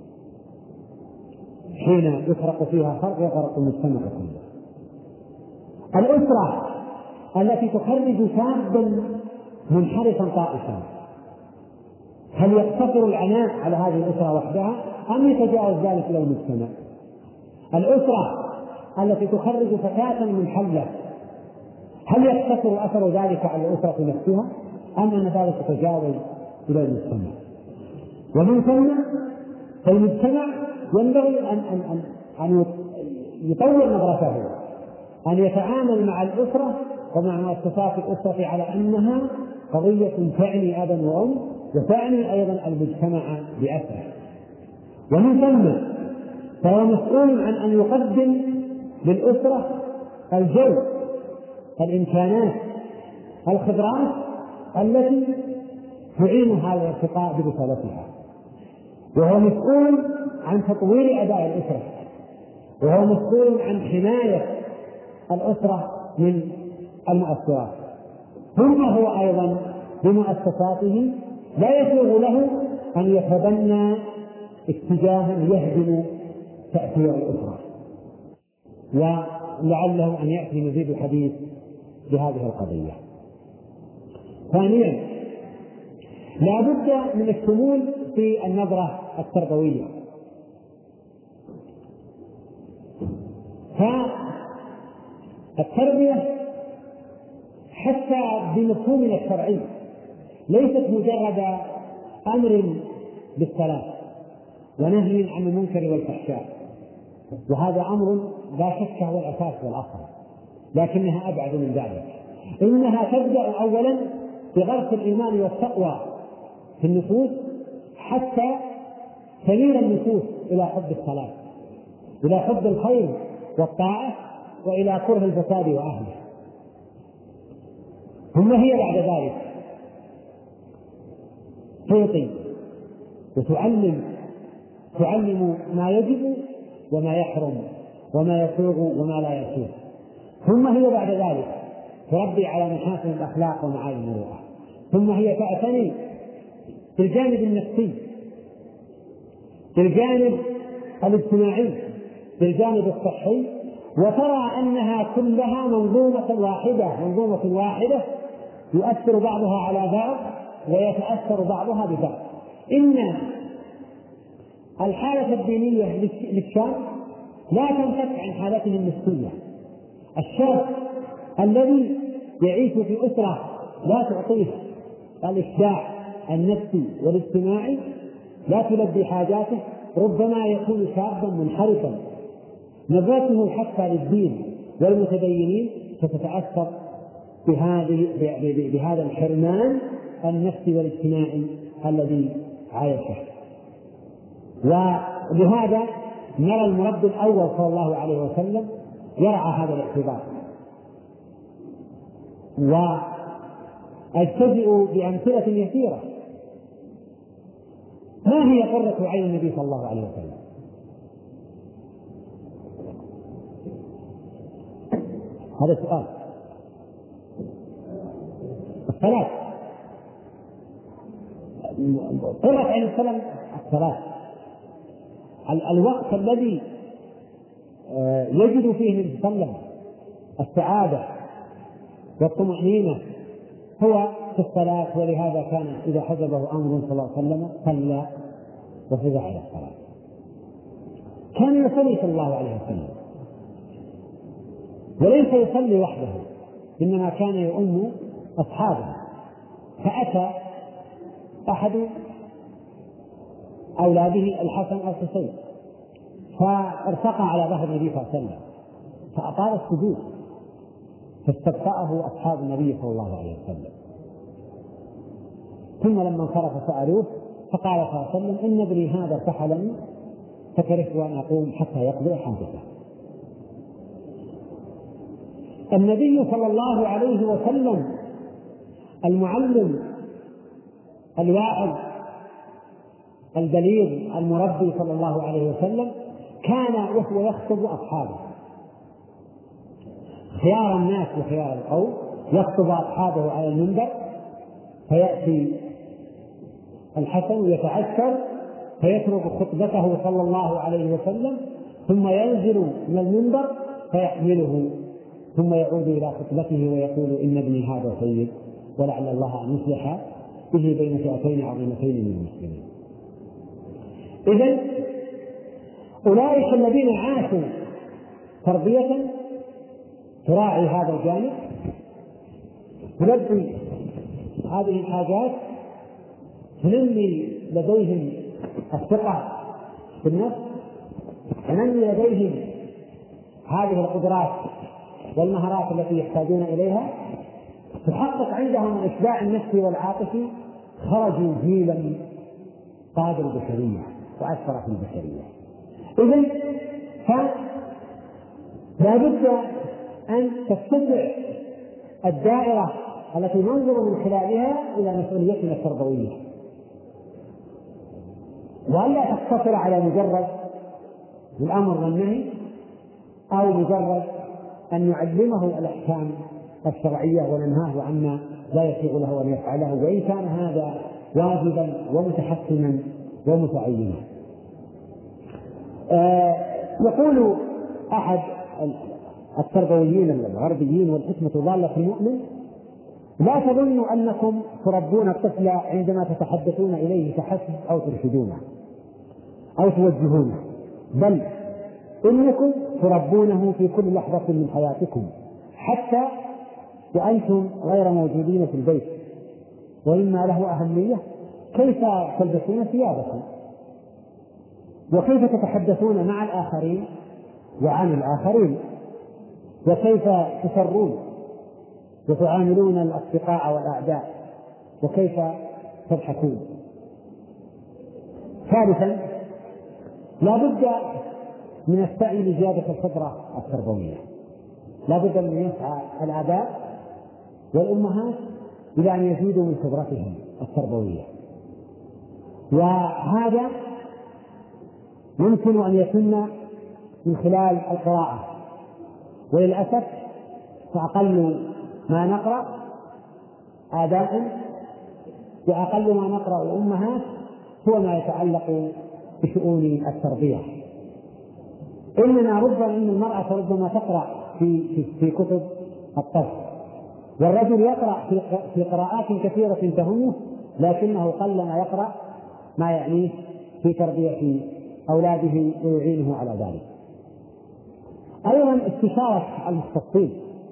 حين يفرق فيها فرق يغرق المجتمع كله. الأسرة التي تخرج شابا منحرفا طائفا، هل يقتصر العناء على هذه الأسرة وحدها أم يتجاوز ذلك إلى المجتمع؟ الأسرة التي تخرج فتاة منحلة، هل يقتصر أثر ذلك على الأسرة نفسها أم أن ذلك يتجاوز إلى المجتمع؟ ومن ثم فالمجتمع ينبغي أن يطور نظرته، أن يتعامل مع الأسرة ومع مؤسسات الأسرة على أنها قضية تعني أبا وأم وتعني أيضا المجتمع بأسره. ومن ثم فهو مسؤول عن أن يقدم للأسرة الجو، الإمكانات، الخبرات التي تعينها على الارتقاء برسالتها، وهو مسؤول عن تطوير أداء الأسرة، وهو مسؤول عن حماية الأسرة من المؤثرات. ثم هو أيضا بمؤسساته لا يسوغ له أن يتبنى اتجاها يهدم تأثير الأسرة، ولعله أن يأتي مزيد الحديث بهذه القضية. ثانيا لا بد من الشمول في النظرة التربوية، فالتربية حتى بمفهومنا الشرعي ليست مجرد أمر بالصلاة ونهي عن المنكر والفحشاء، وهذا أمر لا شك هو الأساس والأصل، لكنها أبعد من ذلك. إنها تبدأ أولا بغرس الإيمان والتقوى في النفوس حتى تميل النفوس إلى حب الصلاة، إلى حب الخير والطاعة، وإلى كره الفساد وأهله. ثم هي بعد ذلك تعطي وتعلم ما يجب وما يحرم وما يسوغ وما لا يسوغ. ثم هي بعد ذلك تربي على محاسن الأخلاق ومعالي المروءة. ثم هي تعتني بالجانب النفسي، بالجانب الاجتماعي، بالجانب الصحي، وترى أنها كلها منظومة واحدة يؤثر بعضها على بعض ويتأثر بعضها ببعض. إن الحالة الدينية للشاب لا تنفك عن حالته النفسية. الشاب الذي يعيش في أسرة لا تعطيه الإشباع النفسي والاجتماعي، لا تلبي حاجاته، ربما يكون شابا منحرفا، نظرته حتى للدين والمتدينين ستتأثر بهذا الحرمان النفسي والاجتماعي الذي عايشه. ولهذا نرى المربي الأول صلى الله عليه وسلم يرعى هذا الاعتبار. وأجتزئ بأمثلة يسيرة. ما هي قرة عين النبي صلى الله عليه وسلم؟ هذا سؤال. الصلاة. قرة عين السلام الصلاة، الوقت الذي يجد فيه النبي صلى الله عليه وسلم السعادة والطمأنينة هو في الصلاة. ولهذا كان إذا حجبه أمر صلى الله عليه وسلم صلى وفزع على الصلاة. كان يصلي صلى الله عليه وسلم، وليس يصلي وحده، إنما كان يؤم أصحابه. فأتى أحد أولاده الحسن أو الحسين فارتقى على ظهر النبي صلى الله عليه وسلم فأطال السجود، فاستبطأه أصحاب النبي صلى الله عليه وسلم. ثم لما انصرف سألوه فقال صلى الله عليه وسلم: إن ابني هذا ارتحلني فكرهت أن أقوم حتى يقضي حاجته. النبي صلى الله عليه وسلم المعلم الواعظ البليغ المربي صلى الله عليه وسلم كان وهو يخطب أصحابه خيار الناس وخيار القوم، يخطب أصحابه على المنبر، فيأتي الحسن يتعسر فيترك خطبته صلى الله عليه وسلم ثم ينزل من المنبر فيحمله ثم يعود إلى خطبته ويقول إن ابني هذا سيد ولعل الله أن يصلح به بين فئتين عظيمتين من المسلمين. إذن أولئك الذين عاشوا تربية تراعي هذا الجانب، تلبي هذه الحاجات، تنمي لديهم الثقة في النفس، تنمي لديهم هذه القدرات والمهارات التي يحتاجون إليها، تحقق عندهم الإشباع النفسي والعاطفي، خرجوا جيلا قاد البشرية وأثر في البشرية. إذن فلا بد أن تتسع الدائرة التي ننظر من خلالها إلى مسؤوليتنا التربوية، وألا تقتصر على مجرد الأمر والنهي أو مجرد أن نعلمه الأحكام الشرعية وننهاه عما لا يسوغ له أن يفعله، وإن كان هذا واجبا ومتحسنا ومتعينا. يقول أحد التربويين الغربيين: والحكمة ضالة المؤمن، لا تظنوا أنكم تربون الطفل عندما تتحدثون إليه فحسب أو ترشدونه أو توجهونه، بل إنكم تربونه في كل لحظة من حياتكم حتى وأنتم غير موجودين في البيت. ومما له أهمية كيف تلبسون ثيابكم، وكيف تتحدثون مع الآخرين وعن الآخرين، وكيف تسرون وتعاملون الأصدقاء والأعداء، وكيف تضحكون. ثالثا، لا بد من السعي لزيادة الخبرة التربوية، لا بد من يسعى الآباء والأمهات إلى أن يزيدوا من خبرتهم التربوية، وهذا يمكن أن يتم من خلال القراءة. وللأسف فأقل ما نقرأ آباء وأقل ما نقرأ الأمهات هو ما يتعلق بشؤون التربية. إننا إن المرأة ربما تقرأ في كتب الطفل، والرجل يقرأ في قراءات كثيرة تهمه، لكنه قلما يقرأ ما يعنيه في تربية أولاده ويعينه على ذلك. أيضا استشارة المختصين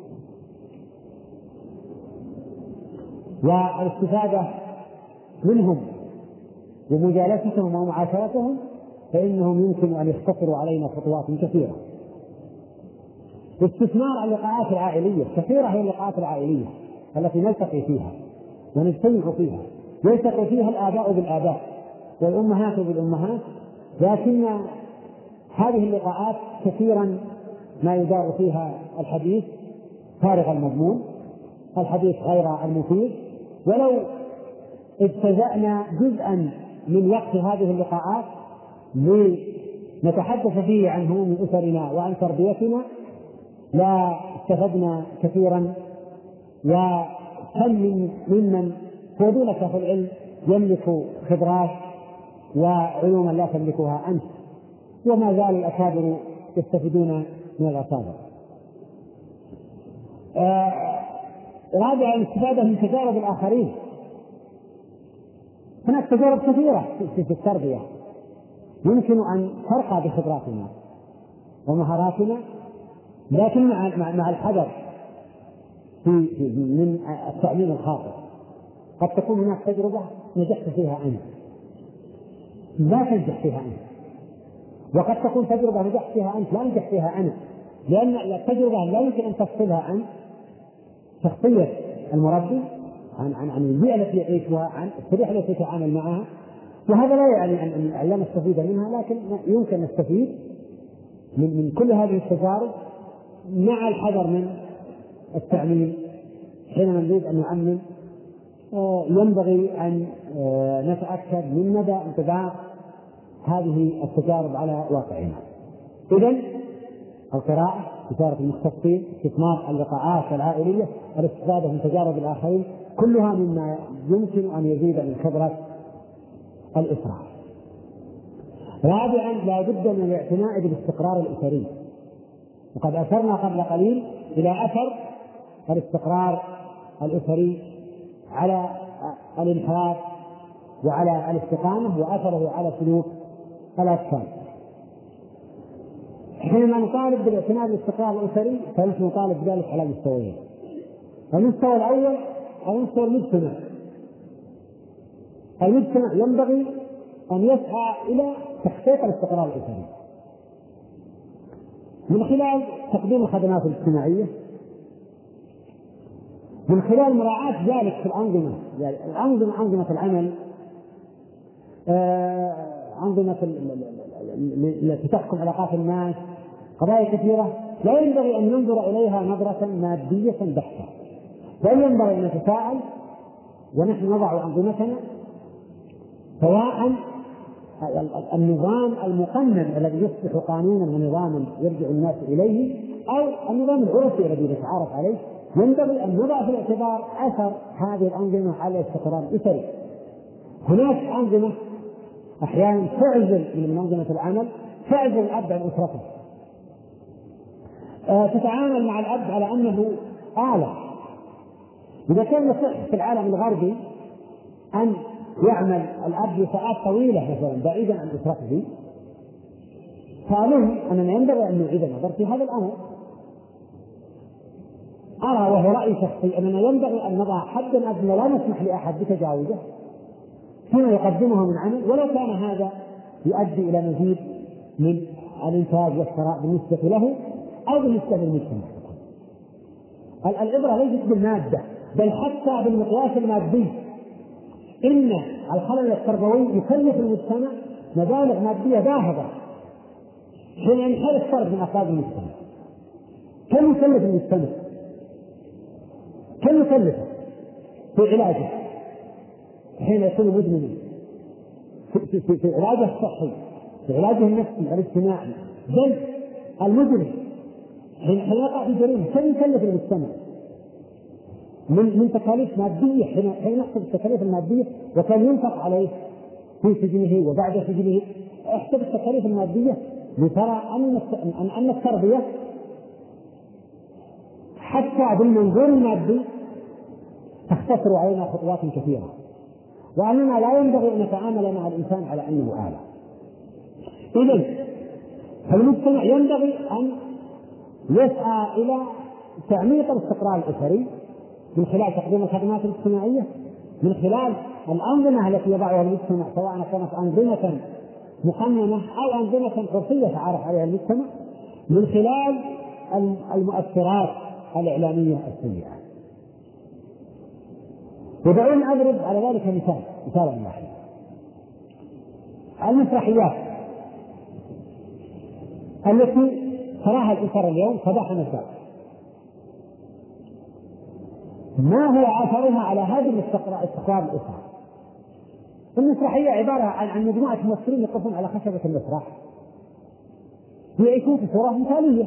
والاستفادة منهم ومجالستهم ومعاشرتهم، فإنهم يمكن أن يختصروا علينا خطوات كثيرة. استثمار اللقاءات العائلية، كثيرة هي اللقاءات العائلية التي نلتقي فيها ونجتمع فيها، يلتقي فيها الآباء بالآباء والأمهات بالأمهات، لكن هذه اللقاءات كثيرا ما يدار فيها الحديث فارغ المضمون، الحديث غير المفيد. ولو اجتزأنا جزءا من وقت هذه اللقاءات لنتحدث فيه عن هموم أسرنا وعن تربيتنا لا استفدنا كثيرا. وكم ممن فضولك في العلم يملك خبرات وعلوما لا تملكها أنت، وما زال الأكابر يستفيدون من الأصابع. رابعا، الاستفادة من تجارب الآخرين. هناك تجارب كثيرة في التربية يمكن أن ترقى بخبراتنا ومهاراتنا، لكن مع الحذر من التعليم الخاطئ. قد تكون هناك تجربة نجحت فيها أنت لا تنجح فيها أنت، وقد تكون تجربة نجحت فيها أنت لا نجح فيها أنا، لأن التجربة لا يمكن أن تفصلها عن شخصية المربي، عن البيئة التي يعيشها، عن الطريقة التي يتعامل معها. وهذا لا يعني أن لا نستفيد منها، لكن يمكن أن نستفيد من كل هذه التجارب مع الحذر من التعليم. حينما نريد أن نعلم ينبغي أن نتأكد من مدى انطباق هذه التجارب على واقعنا. إذن القراءة، استشارة المختصين، استثمار اللقاءات العائلية، الاستفادة من تجارب الآخرين، كلها مما يمكن أن يزيد من خبرة الأسرة. رابعا، لا بد من الاعتناء بالاستقرار الأسري. وقد أشرنا قبل قليل إلى أثر الاستقرار الأسري على الانحراف وعلى الاستقامة وأثره على سلوك الأطفال. حينما نطالب بالاعتماد بالاستقرار الأسري فنحن نطالب بذلك على مستويين. المستوى الأول هو مستوى المجتمع. المجتمع ينبغي أن يسعى إلى تحقيق الاستقرار الأسري من خلال تقديم الخدمات الاجتماعية، من خلال مراعاة ذلك في الأنظمة، يعني أنظمة العمل، أنظمة التي تحكم علاقات الناس، قضايا كثيرة لا ينبغي أن ننظر إليها نظرة مادية بحتة، بل ينبغي أن نتساءل ونحن نضع أنظمتنا سواء النظام المقنن الذي يصبح قانونا ونظاما يرجع الناس إليه أو النظام العرفي الذي نتعارف عليه، ينبغي أن نضع في الاعتبار أثر هذه الأنظمة على الاستقرار الأسري. هناك أنظمة أحيانا تعزل من أنظمة العمل، تعزل الأب عن أسرته، تتعامل مع الأب على أنه آلة. إذا كان يصح في العالم الغربي أن يعمل الأب ساعات طويلة مثلا بعيدا عن أسرته، فأظن أننا ينبغي أن نعيد النظر في هذا الأمر. أرى وهو رأي شخصي أننا ينبغي أن نضع حدا أدنى لا نسمح لأحد بتجاوزه فيما يقدمه من عمل، ولو كان هذا يؤدي إلى مزيد من الإنتاج والثراء بالنسبة له أو بالنسبة للمجتمع. العبرة ليست بالمادة بل حتى بالمقياس المادي. إن الخلل التربوي يكلف المجتمع مبالغ مادية باهظة حين ينحرف فرد من أفراد المجتمع. كم يكلف المجتمع؟ كم يكلفه في علاجه حين يكون مدمنا، في علاجه الصحي، في علاجه النفسي الاجتماعي، بل المدمن حين يقع في جريمة كم يكلف المجتمع من تكاليف مادية حين نحسب التكاليف المادية وكان ينفق عليه في سجنه وبعد سجنه. احسب التكاليف المادية لترى أن التربية حتى بالمنظور المادي تختصر علينا خطوات كثيرة، وأننا لا ينبغي أن نتعامل مع الإنسان على أنه آلة. إذن فالمجتمع ينبغي أن يسعى إلى تعميق الاستقرار الأسري من خلال تقديم الخدمات الاجتماعية، من خلال الأنظمة التي يضعها المجتمع سواء كانت أنظمة مقننة أو أنظمة عرفية تعرف عليها المجتمع، من خلال المؤثرات الإعلامية السيئة. ودعوني أضرب على ذلك مثالا واحدا. المسرحيات التي تراها الأسر اليوم صباح مساء، ما هو أثرها على هذه الاستقرار الأسرة؟ المسرحية عبارة عن مجموعة ممثلين يقفون على خشبة المسرح يعيشون في صورة مثالية.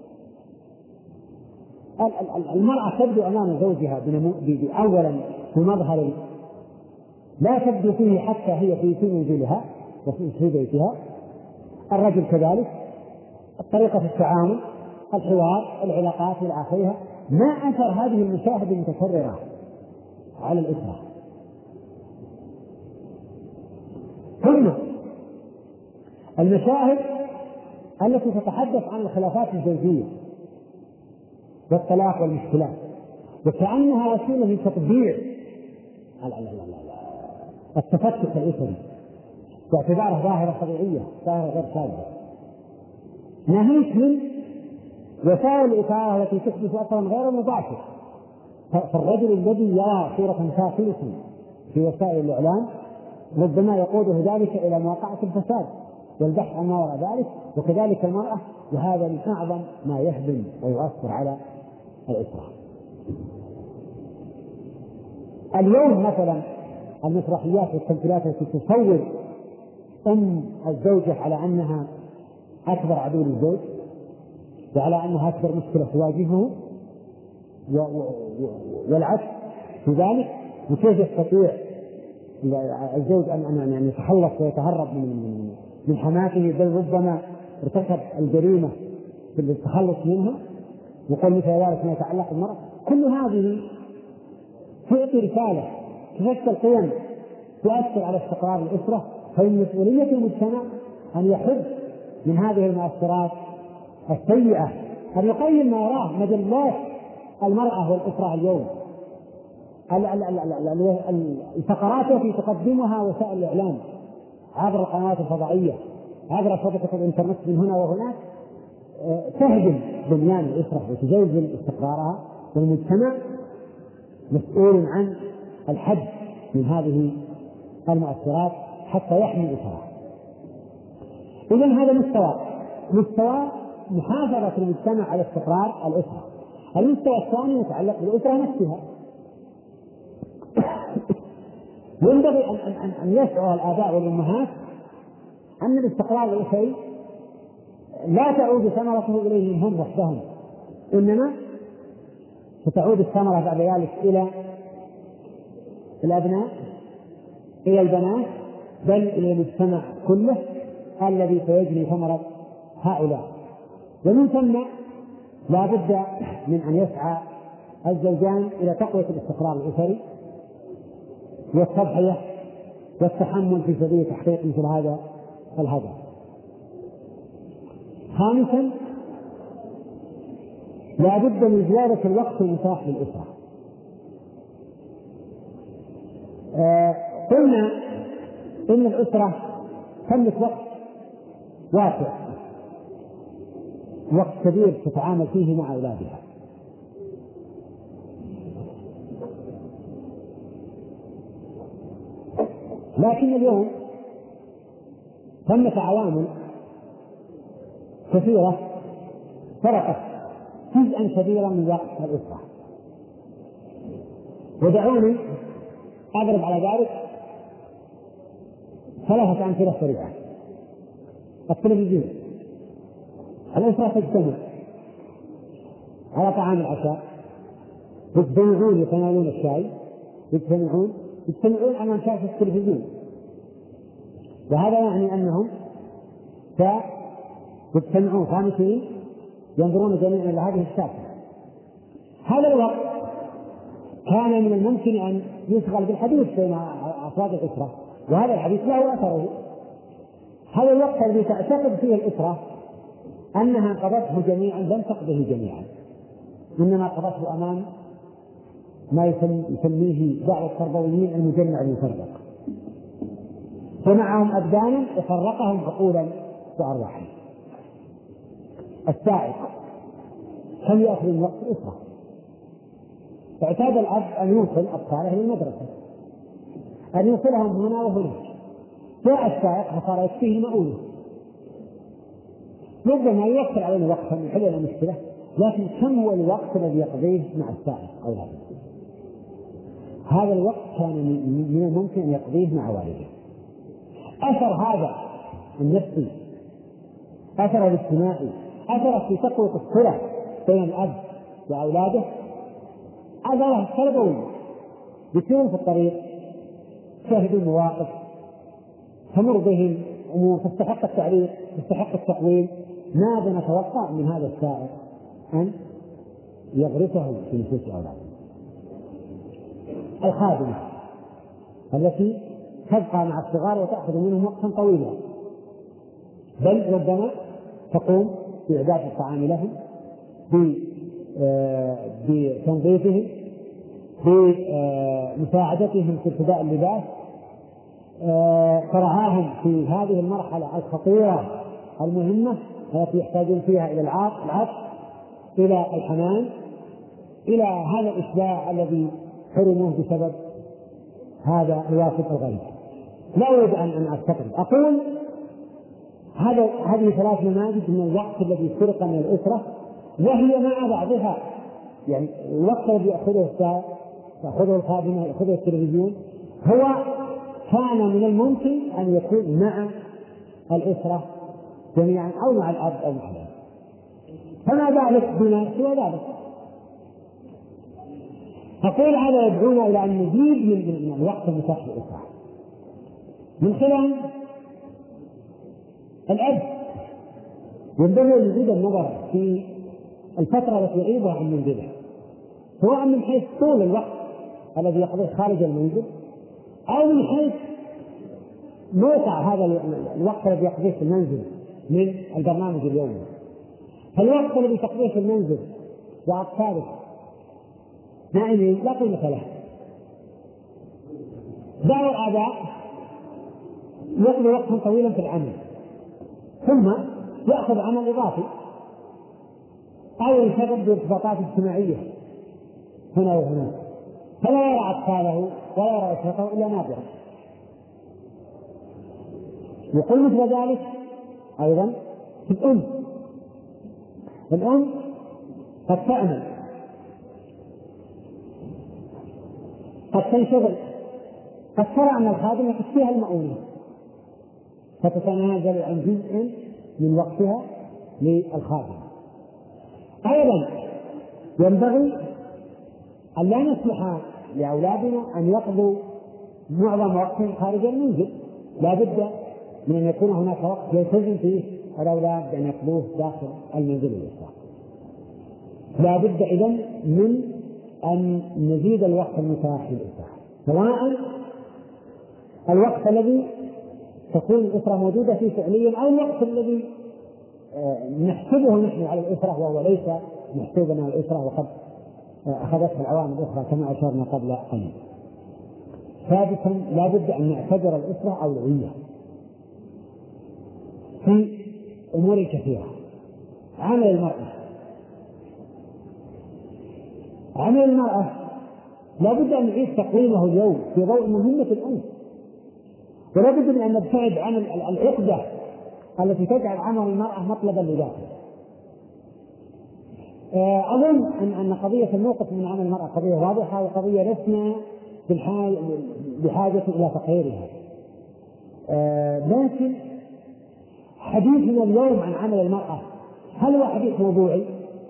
المرأة تبدو أمام زوجها أولا بمظهر لا تبدو فيه حتى هي في منزلها وفي بيتها، الرجل كذلك، طريقة التعامل، الحوار، العلاقات إلى آخرها. ما أثر هذه المشاهد المتكررة على الأسرة؟ ثم المشاهد التي تتحدث عن الخلافات الزوجية والطلاق والمشكلات وكأنها وسيلة لتطبيع التفتت الأسري باعتبارها ظاهرة طبيعية، ظاهرة غير ساذجة، ناهيك من وسائل الإثارة التي تحدث أثرا غير مباشر. فالرجل الذي يرى صورة ساخنة في وسائل الإعلام ربما يقوده ذلك إلى مواقعة الفساد والبحث عن ما وراء ذلك، وكذلك المرأة، وهذا من أعظم ما يهدم ويؤثر على الأسرة. اليوم مثلا المسرحيات والتمثيلات التي تصور الزوجة على أنها أكبر عدو للزوج وعلى أنها أكبر مشكلة تواجهه والعكس في ذلك، وكيف يستطيع الزوج أن يتخلص ويتهرب من حماته، بل ربما ارتكب الجريمة في التخلص منها، وقل مثل ذلك ما يتعلق بالمرأة. كل هذه تعطي رسالة تشكل قيم تؤثر على استقرار الأسرة. فمن مسؤولية المجتمع أن يحد من هذه المؤثرات السيئة، أن يقيم ما يراه مجلات المرأة والأسرة اليوم، الفقرات التي تقدمها وسائل الإعلام عبر القنوات الفضائية، عبر شبكة الإنترنت من هنا وهناك، تهدم بنيان الأسرة وتزلزل استقرارها. والمجتمع مسؤول عن الحد من هذه المؤثرات حتى يحمي الأسرة. إذن هذا مستوى محافظة المجتمع على استقرار الأسرة. المستوى الثاني يتعلق بالأسرة نفسها. ينبغي أن يشعر الآباء والأمهات أن الاستقرار الأسري لا تعود ثمرته إليهم هم وحدهم، إنما ستعود الثمرة بعد ذلك إلى الأبناء، إلى البنات، بل إلى المجتمع كله الذي سيجني ثمرة هؤلاء. ومن ثم لا بد من أن يسعى الزوجان إلى تقوية الاستقرار الأسري والتضحية والتحمل في سبيل تحقيق مثل هذا الهدف. خامسا، لا بد من زيادة الوقت المتاح للأسرة. قلنا إن الأسرة تملك وقت واسع، وقت كبير تتعامل فيه مع أولادها. لكن اليوم ثمة عوامل كثيرة سرقت جزءا كبيرا من وقت الأسرة. ودعوني أضرب على ذلك 3 أمثلة سريعة. التلفزيون، الأسرة تجتمع على طعام العشاء، يجتمعون يتناولون الشاي، يجتمعون أمام شاشة التلفزيون، وهذا يعني أنهم يجتمعون خامسين ينظرون جميعا إلى هذه الشاشة. هذا الوقت كان من الممكن أن يشغل بالحديث بين أفراد الأسرة، وهذا الحديث له أثره. هذا الوقت الذي تعتقد فيه الأسرة أنها قضته جميعا لم تقضه جميعا، إنما قضته أمام ما يسميه بعض التربويين المجمع المفرق. جمعهم أبدانا وفرقهم عقولا وأرواحا. السائق كم يأخذ من وقت الأسرة؟ اعتاد الأب أن يوصل أطفاله للمدرسة، أن يوصلهم هنا وهناك. جاء السائق فصار يكفيه مؤونة، ربما يوفر علينا وقتا من حل المشكلة، لكن كم هو الوقت الذي يقضيه مع السائق أو هذا؟ هذا الوقت كان من الممكن أن يقضيه مع والده. أثر هذا النفسي، أثر الاجتماعي، أثر في تقوية الصلة بين الأب وأولاده، أثره التربوي. يكون في الطريق شاهدوا مواقف تمر بهم أمور تستحق التعليق، تستحق التقويم. ماذا نتوقع من هذا السائق؟ أن يغرسه في نفوس أولاده. الخادمة التي تبقى مع الصغار وتأخذ منهم وقتا طويلا، بل ربما تقوم بإعداد الطعام لهم، بتنظيفهم، بمساعدتهم في ارتداء اللباس، ترعاهم في هذه المرحلة الخطيرة المهمة التي يحتاجون فيها إلى العطف، إلى الحنان، إلى هذا الإشباع الذي حرموه بسبب هذا الواسط الغريب. لا أريد أن أستطرد، أقول هذه 3 نماذج من الوقت الذي سرق من الأسرة، وهي مع بعضها. يعني الوقت الذي يأخذه السائق، يأخذه الخادمة، يأخذه التلفزيون، هو كان من الممكن أن يكون مع الأسرة جميعا أو مع الأب أو مع الأب. فما بالك بما سوى ذلك؟ أقول هذا يدعونا إلى أن نزيد من الوقت المتاح للأسرة من خلال الأب ينبغي أن يزيد النظر في الفترة التي يعيبها عن منزله، سواء من حيث طول الوقت الذي يقضيه خارج المنزل أو من حيث موقع هذا الوقت الذي يقضيه في المنزل من البرنامج اليومي. فالوقت الذي تقضيه في المنزل وأطفالك نائمين لا قيمة له. بعض الآباء يقضي وقتا طويلا في العمل ثم يأخذ عمل إضافي أو ينشغل بارتباطات اجتماعية هنا وهناك، فلا يرى أطفاله ولا يرى أسرته إلا نادرا. يقول مثل ذلك أيضا في الأم قد تعمل، قد تنشغل، قد ترى أن الخادم يكفيها المؤونة فتتنازل عن جزء من وقتها للخادم. أيضا ينبغي أن لا نسمح لأولادنا أن يقضوا معظم وقتهم خارج المنزل، لا بد من أن يكون هناك وقت يلتزم فيه الأولاد بأن يقضوه داخل المنزل والأسرة. لا بد إذن من أن نزيد الوقت المتاح للأسرة، سواء الوقت الذي تكون الأسرة موجودة فيه فعليا أو الوقت الذي نحسبه نحن على الأسرة وهو ليس محسوبا على الأسرة وقد أخذته العوامل الأخرى كما أشرنا قبل قليل. ثالثا لا بد أن نعتبر الأسرة أولوية في أمور كثيرة. عمل المرأة لا بد أن نعيد تقويمه اليوم في ضوء مهمة الأم، ولا بد من أن نبتعد عن العقدة التي تجعل عمل المرأة مطلبا لذاتها. أظن أن قضية الموقف من عمل المرأة قضية واضحة وقضية لسنا بحاجة إلى تقريرها، لكن حديثنا اليوم عن عمل المرأة هل هو حديث موضوعي؟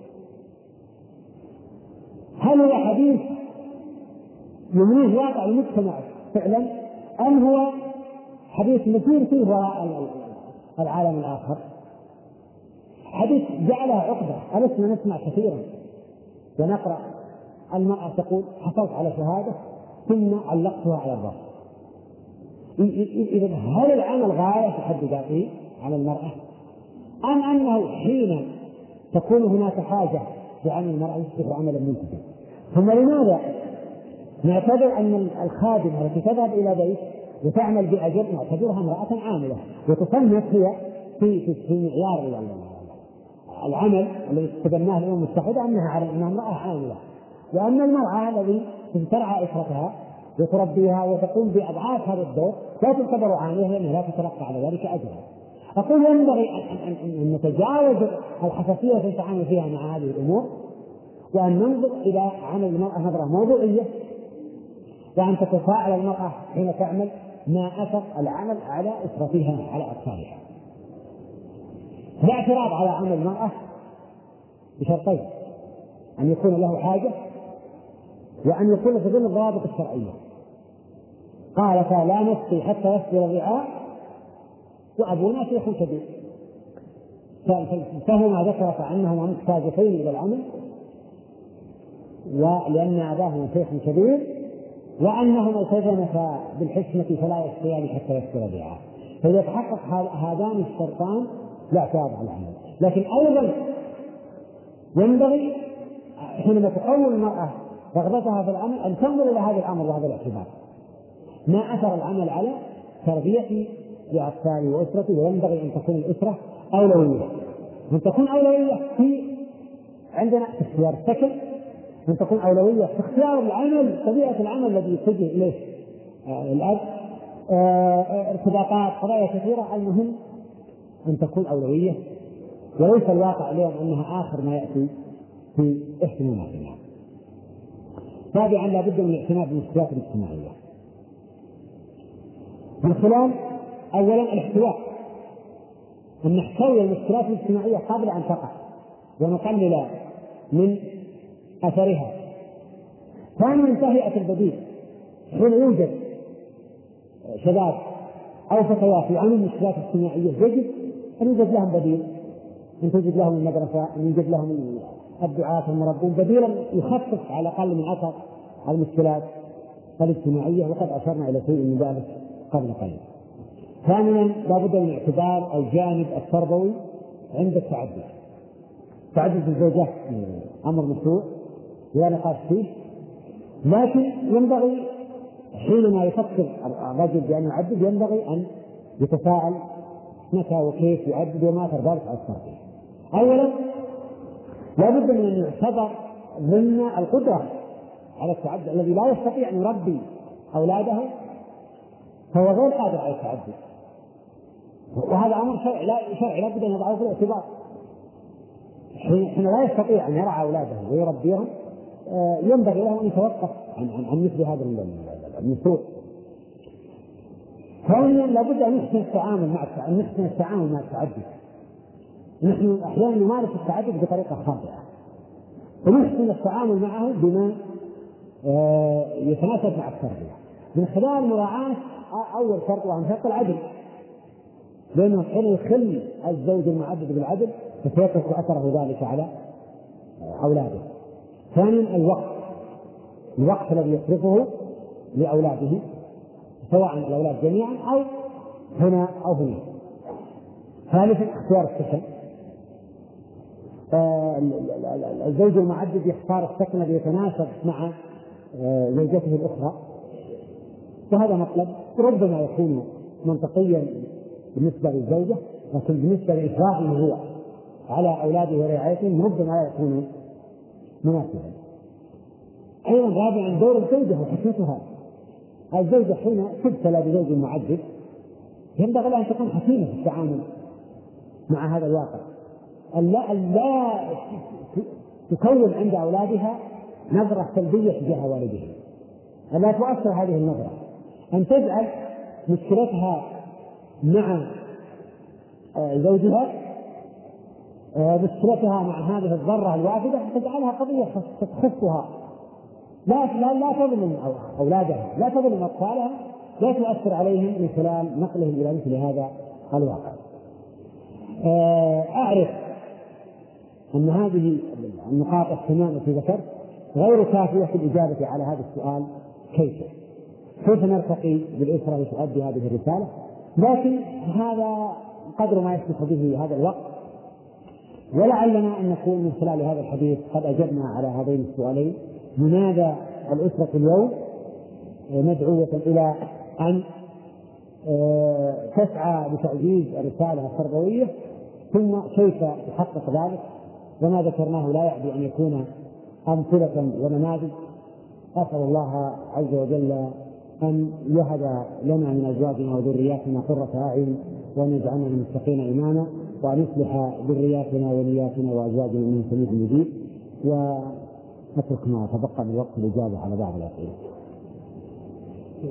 هل هو حديث يمنيه واقع المجتمع فعلا؟ أم هو حديث نسير فيه وراء العالم الآخر؟ حديث جعلها عقدة. ألسنا نسمع كثيرا ونقرأ المرأة تقول حصلت على شهادة ثم علقتها على الرأس. إذا هل العمل غاية في حد ذاته على المرأة، أم أنه حين تكون هناك حاجة لعمل المرأة يصبح عملا منتجا؟ ثم لماذا نعتبر أن الخادمة التي تذهب إلى بيت وتعمل بأجر نعتبرها امرأة عاملة وتصنف هي في معيار العمل الذي تبناه الأمم المتحدة أنها امرأة عاملة، وأن المرأة التي ترعى أسرتها وتربيها وتقوم بأضعاف هذا الدور لا تعتبر عاملة لأنها لا تتلقى على ذلك أجرا. أقول ينبغي أن نتجاوز الحساسية التي نتعامل فيها مع هذه الأمور وأن ننظر إلى عمل المرأة نظرة موضوعية، وأن تتفاعل المرأة حين تعمل ما أثر العمل على أسرتها على أطفالها. لا اعتراض على عمل المرأة بشرطين: أن يكون له حاجة وأن يكون في ضمن الضوابط الشرعية. قالت لا نسقي حتى يصدر الرعاء وأبونا شيخ كبير، فهما ذكرت أنهما محتاجتين إلى العمل ولأن أباهما شيخ كبير وأنهما التزمتا بالحكمة فلا يسقيان حتى يصدر الرعاء. فإذا تحقق هذان الشرطان لا اعتراض على العمل. لكن أيضا ينبغي حينما تقوم المرأة رغبتها في العمل أن تنظر إلى هذا الأمر وهذا الاعتبار، ما أثر العمل على تربيتي لأطفالي وأسرتي. وينبغي أن تكون الأسرة أولوية، أن تكون أولوية في عندنا اختيار السكن، أن تكون أولوية في اختيار العمل، طبيعة العمل الذي يتجه إليه الأب، ارتباطات، قضايا كثيرة. المهم أن تكون أولوية، وليس الواقع اليوم أنها آخر ما يأتي في اهتماماتنا. رابعا لا بد من الاعتناء بالمشكلات الاجتماعية من خلال أولا الاحتواء، أن نحتوي المشكلات الاجتماعية قبل أن تقع ونقلل من أثرها. ثانيا تهيئة البديل، حين يوجد شباب أو فتيات يعانون من مشكلات اجتماعية يجب أن يوجد لهم بديل. أن توجد لهم المدرسة، أن يوجد لهم الدعاة المربون بديلا يخفف على الأقل من أثر المشكلات الاجتماعية، وقد أشرنا إلى شيء من ذلك قبل قليل. ثانيا لا بد من اعتبار الجانب التربوي عند التعدد. تعدد الزوجات أمر مشروع ولا نقاش فيه، لكن ينبغي حينما يفكر الرجل بأن يعدد ينبغي أن يتساءل متى وكيف يعدد وما أثر ذلك على التربية. أولا لا بد من أن يعتبر ضمن القدرة على التعدد الذي لا يستطيع أن يربي أولاده فهو غير قادر على التعدد، وهذا أمر شرعي لا بد أن يضعه في الاعتبار. حين لا يستطيع أن يرعى أولاده ويربيهم ينبغي له أن يتوقف عن مثل هذا النشوء. ثانيا لابد أن نحسن التعامل مع التعدد. نحن أحيانا نمارس التعدد بطريقة خاطئة، ونحسن التعامل معه بما يتناسب مع التربية من خلال مراعاة أول شرط وهو شرط العدل، لأنه حين يخل الزوج المعدد بالعدل فسيترك أثره ذلك على أولاده. ثانيا الوقت الذي يصرفه لأولاده سواء الأولاد جميعا أو هنا أو هنا. ثالثا اختيار السكن. الزوج المعدد يختار السكن الذي يتناسب مع زوجته الأخرى، وهذا مطلب ربما يكون منطقيا بالنسبة للزوجة، لكن بالنسبة لإشرافه هو على أولاده ورعايتهم ربما لا يكون مناسبا. أيضا رابعا دور الزوجة وحكمتها. الزوجة حين تبتلى بزوج معدد ينبغي أن تكون حكيمة في التعامل مع هذا الواقع، لا تكون عند أولادها نظرة سلبية تجاه والدها، لا تؤثر هذه النظرة، أن تجعل مشكلتها مع زوجها مشكلتها مع هذه الضرة الوافدة تجعلها قضية تخصها، لا تظلم أولادها، لا تظلم أطفالها، لا تؤثر عليهم من خلال نقلهم إلى مثل هذا الواقع. أعرف أن هذه النقاط الثمان التي ذكرت غير كافية في الإجابة على هذا السؤال كيف نرتقي بالأسرة لتؤدي هذه الرسالة، لكن هذا قدر ما يسمح به هذا الوقت، ولعلنا أن نكون من خلال هذا الحديث قد أجبنا على هذين السؤالين. لماذا الأسرة اليوم مدعوة إلى أن تسعى لتعزيز الرسالة التربوية، ثم كيف تحقق ذلك، وما ذكرناه لا يعني أن يكون أمثلة ونماذج. أسأل الله عز وجل أن يهب لنا من أزواجنا وذرياتنا قرة أعين، وأن يجعلنا للمتقين إماما، وأن يصلح ذرياتنا ونياتنا وأزواجنا من سميع مجيب. وأترك ما تبقى من وقت الإجابة على بعض الأسئلة. بسم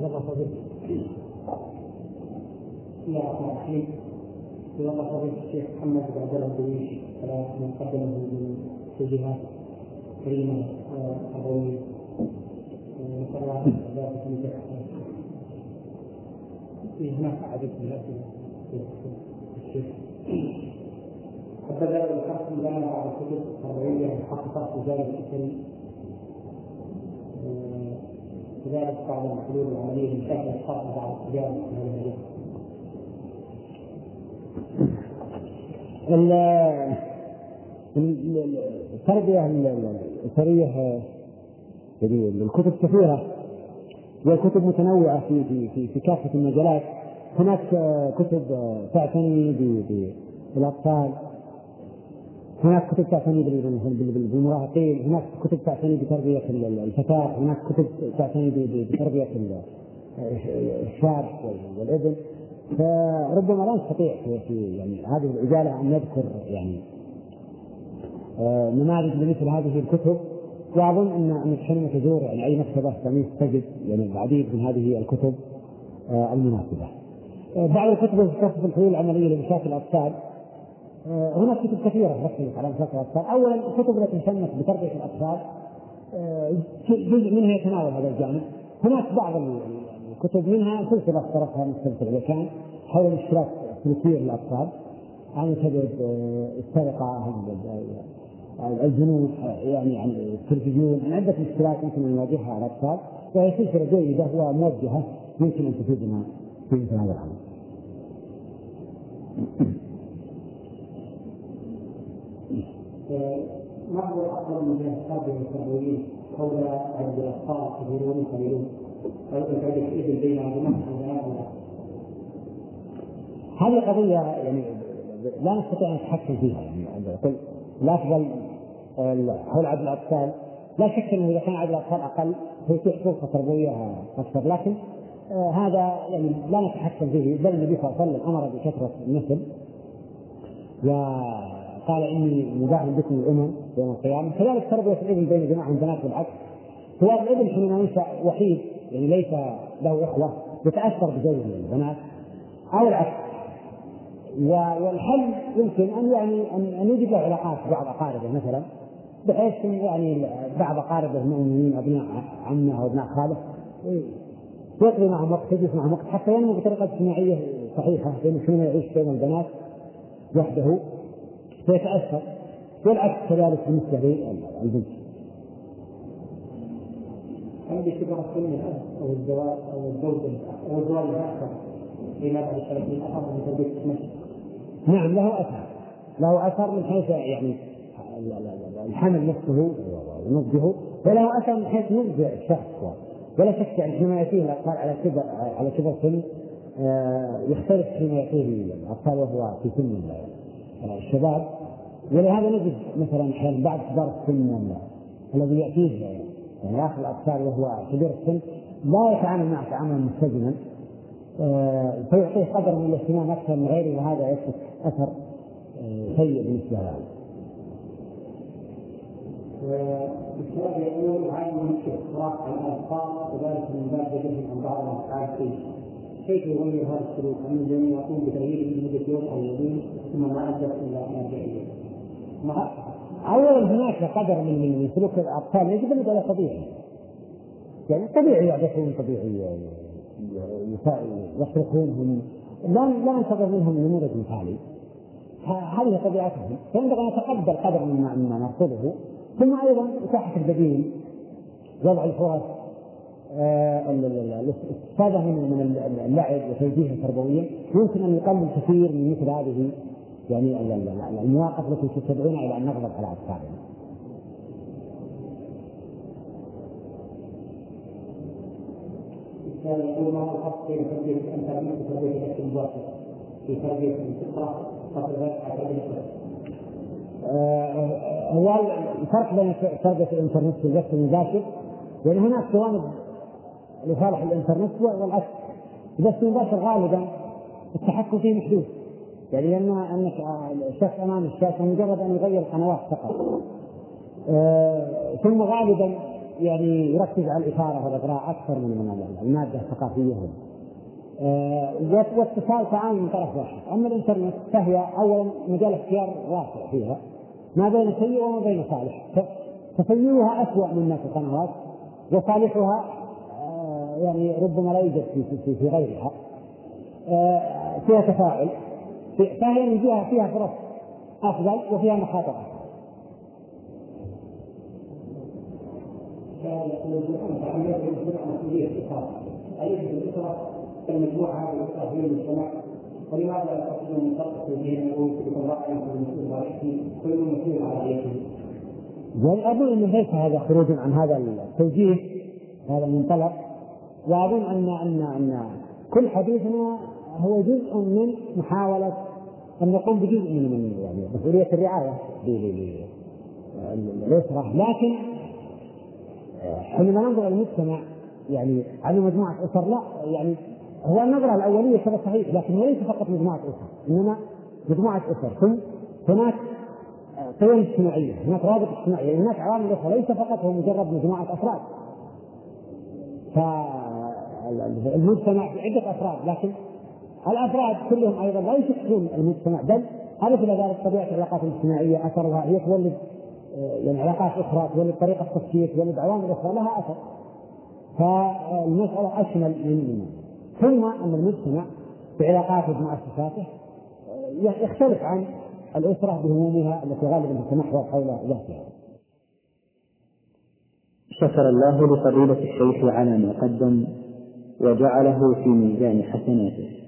الله الرحمن الرحيم. الله فضيلة الشيخ محمد بن عبد الله الدويش على ما قدمه من توجيهات كريمة وتربوية، نسأل الله أن يبارك في هناك عدد من الأسئلة الشيخ. بدأ الحق لنا بعض الكتب التربوية محققة في الجانب الأسري، كذلك بعض الحلول العملية من شأن إسقاط بعض التجارب في هذا المجال. التربية الأسرية الكتب كثيرة والكتب متنوعة في كافة المجالات. هناك كتب تعتني بالأطفال، هناك كتب تعتني بالمراهقين، هناك كتب تعتني بتربية الفتاة، هناك كتب تعتني بتربية الشاب والابن. فربما لا نستطيع في يعني هذه العجالة أن نذكر يعني نماذج لمثل هذه الكتب، وأظن أن حينما تزور يعني أي مكتبة تجد يعني العديد من هذه الكتب المناسبة. بعض الكتب التي الحلول العملية لمشاكل الأطفال، هناك كتب كثيرة تركز على مشاكل الأطفال. أولا الكتب التي تهتم بتربية الأطفال جزء منها يتناول هذا الجانب. هناك بعض الكتب منها سلسلة اخترتها مستمتع كان حول المشكلات السلوكية للأطفال، عن الكذب، السرقة، الجنود، يعني التلفزيون، من عدة مشكلات يمكن أن نواجهها على الأطفال، وهي سلسلة جيدة وموجهة يمكن أن تفيدنا في مثل هذا الأمر. ما هو الأفضل من التربية والتربويين حول عند الأطفال كبيرون وقليلون أو تربية الإبل بين البنات والبنات؟ هذه قضية يعني لا نستطيع أن نتحكم فيها، يعني الأفضل حول عدد الأطفال. لا شك أنه إذا كان عدد الأطفال أقل فيتيح فرصة تربوية أكثر، لكن هذا يعني لا نتحكم فيه، بل النبي صلى الله عليه وسلم أمر بكثرة النسل وقال إني مباح بكم الأمم يوم القيامة. كذلك تربية الابن بين جماعة البنات والعكس، سواء الابن حينما ينشأ وحيد يعني ليس له إخوة يتأثر بزوجه البنات أو العكس، والحل يمكن أن يعني أن يجد له علاقات بعض أقاربه مثلا، بحيث يعني بعض أقاربه المؤمنين أبناء عمه أو أبناء خاله يقضي معهم وقت، يجلس معهم وقت حتى ينمو بطريقة اجتماعية صحيحة، لأنه حينما يعيش بين البنات وحده سيتأثر، والعكس كذلك بالنسبة للبنت. عندي كبر السن الأب أو الزواج أو الزوج أو الزواج الآخر فيما بعد 30 أفضل من تربية النفس. نعم له أثر من حيث يعني الحمل نفسه ونضجه، وله أثر من حيث نضج الشخص. ولا شك أن حينما يأتيه الأطفال على كبر سن يختلف حينما يأتيه الأطفال وهو في سن الشباب. ولهذا نجد مثلا أحيانا بعد كبار السن الذي يأتيه يعني آخر الأطفال وهو كبير السن لا يتعامل معه تعاملا مستجنا، فيعطيه قدر من الاهتمام أكثر من غيره، وهذا يترك أثر سيء بالنسبة له. والسؤال يقول هل يمكن إخراج الأطفال وذلك من باب جهلهم عن بعض الأفعال كيف يغير هذا السلوك؟ أن الجميع يقوم بتغييره لمدة يوم أو يومين ثم ما أدت إلى مرجعية؟ أولا هناك قدر من سلوك الأطفال يجب أن يكون طبيعي، يعني طبيعي يعبثون، طبيعي يصرخونهم، لا ننتظر منهم نموذج مثالي، هذه طبيعتهم، فينبغي أن نتقبل قدر مما نرفضه. ثم أيضا إتاحة البديل، وضع الفرص، الاستفادة من اللعب وتوجيهه تربويا يمكن أن يقلل كثير من مثل هذه يعني المواقف التي تدعونا إلى أن نغضب على أطفالنا. يقول ما هو الفرق بين تربية الإنترنت وتربية الأكل المباشر في تربية الفطرة وتربية هو الفرق بين تربية الإنترنت والبث المباشر، يعني هناك جوانب لصالح الإنترنت والعكس. البث المباشر غالبا التحكم فيه محدود، يعني لأن أنك الشخص أمام الشاشة مجرد أن يغير القنوات فقط، ثم غالبا يعني يركز على الإثارة والإغراء أكثر من المادة الثقافية، واتصال تعامل من طرف واحد. أما الإنترنت فهي أولا مجال اختيار واسع فيها ما بين سيء وما بين صالح، فسيئها أسوأ من نفس القنوات، وصالحها يعني ربما لا يوجد في غيرها، فيها تفاعل، فهي من جهة فيها فرص أفضل وفيها مخاطر أكثر. المجموعة الأسرة في المجتمع، ولماذا تصل من فرق بين يكون رأي المسؤول رأيه كل مسؤول على رأيته؟ أظن أن ليس هذا خروج عن هذا التوجيه، هذا المنطلق، وأظن أن كل حديثنا هو جزء من محاولة أن نقوم بجزء من يعني مسؤولية الرعاية للأسرة. لكن حينما ننظر المجتمع يعني على مجموعة أسر، لا يعني هو النظرة الأولية كذا صحيح، لكن ليس فقط مجموعة أسر، إنما مجموعة أسر، هناك قيم اجتماعية، هناك روابط اجتماعية، هناك عوامل أخرى، ليس فقط هو مجرد مجموعة أفراد. فالمجتمع في عدة أفراد، لكن الأفراد كلهم أيضا لا يشكلون المجتمع، بل أضف إلى ذلك طبيعة العلاقات الاجتماعية أثرها هي تولد يعني علاقات أخرى، تولد طريقة تفكير، تولد عوامل أخرى لها أثر. فالمسألة أشمل من ثم أن المجتمع بعلاقاته بمؤسساته يختلف عن الأسرة بهمومها التي غالبا تتمحور حول ذاتها. شكر الله لفضيلة الشيخ على ما قدم وجعله في ميزان حسناته.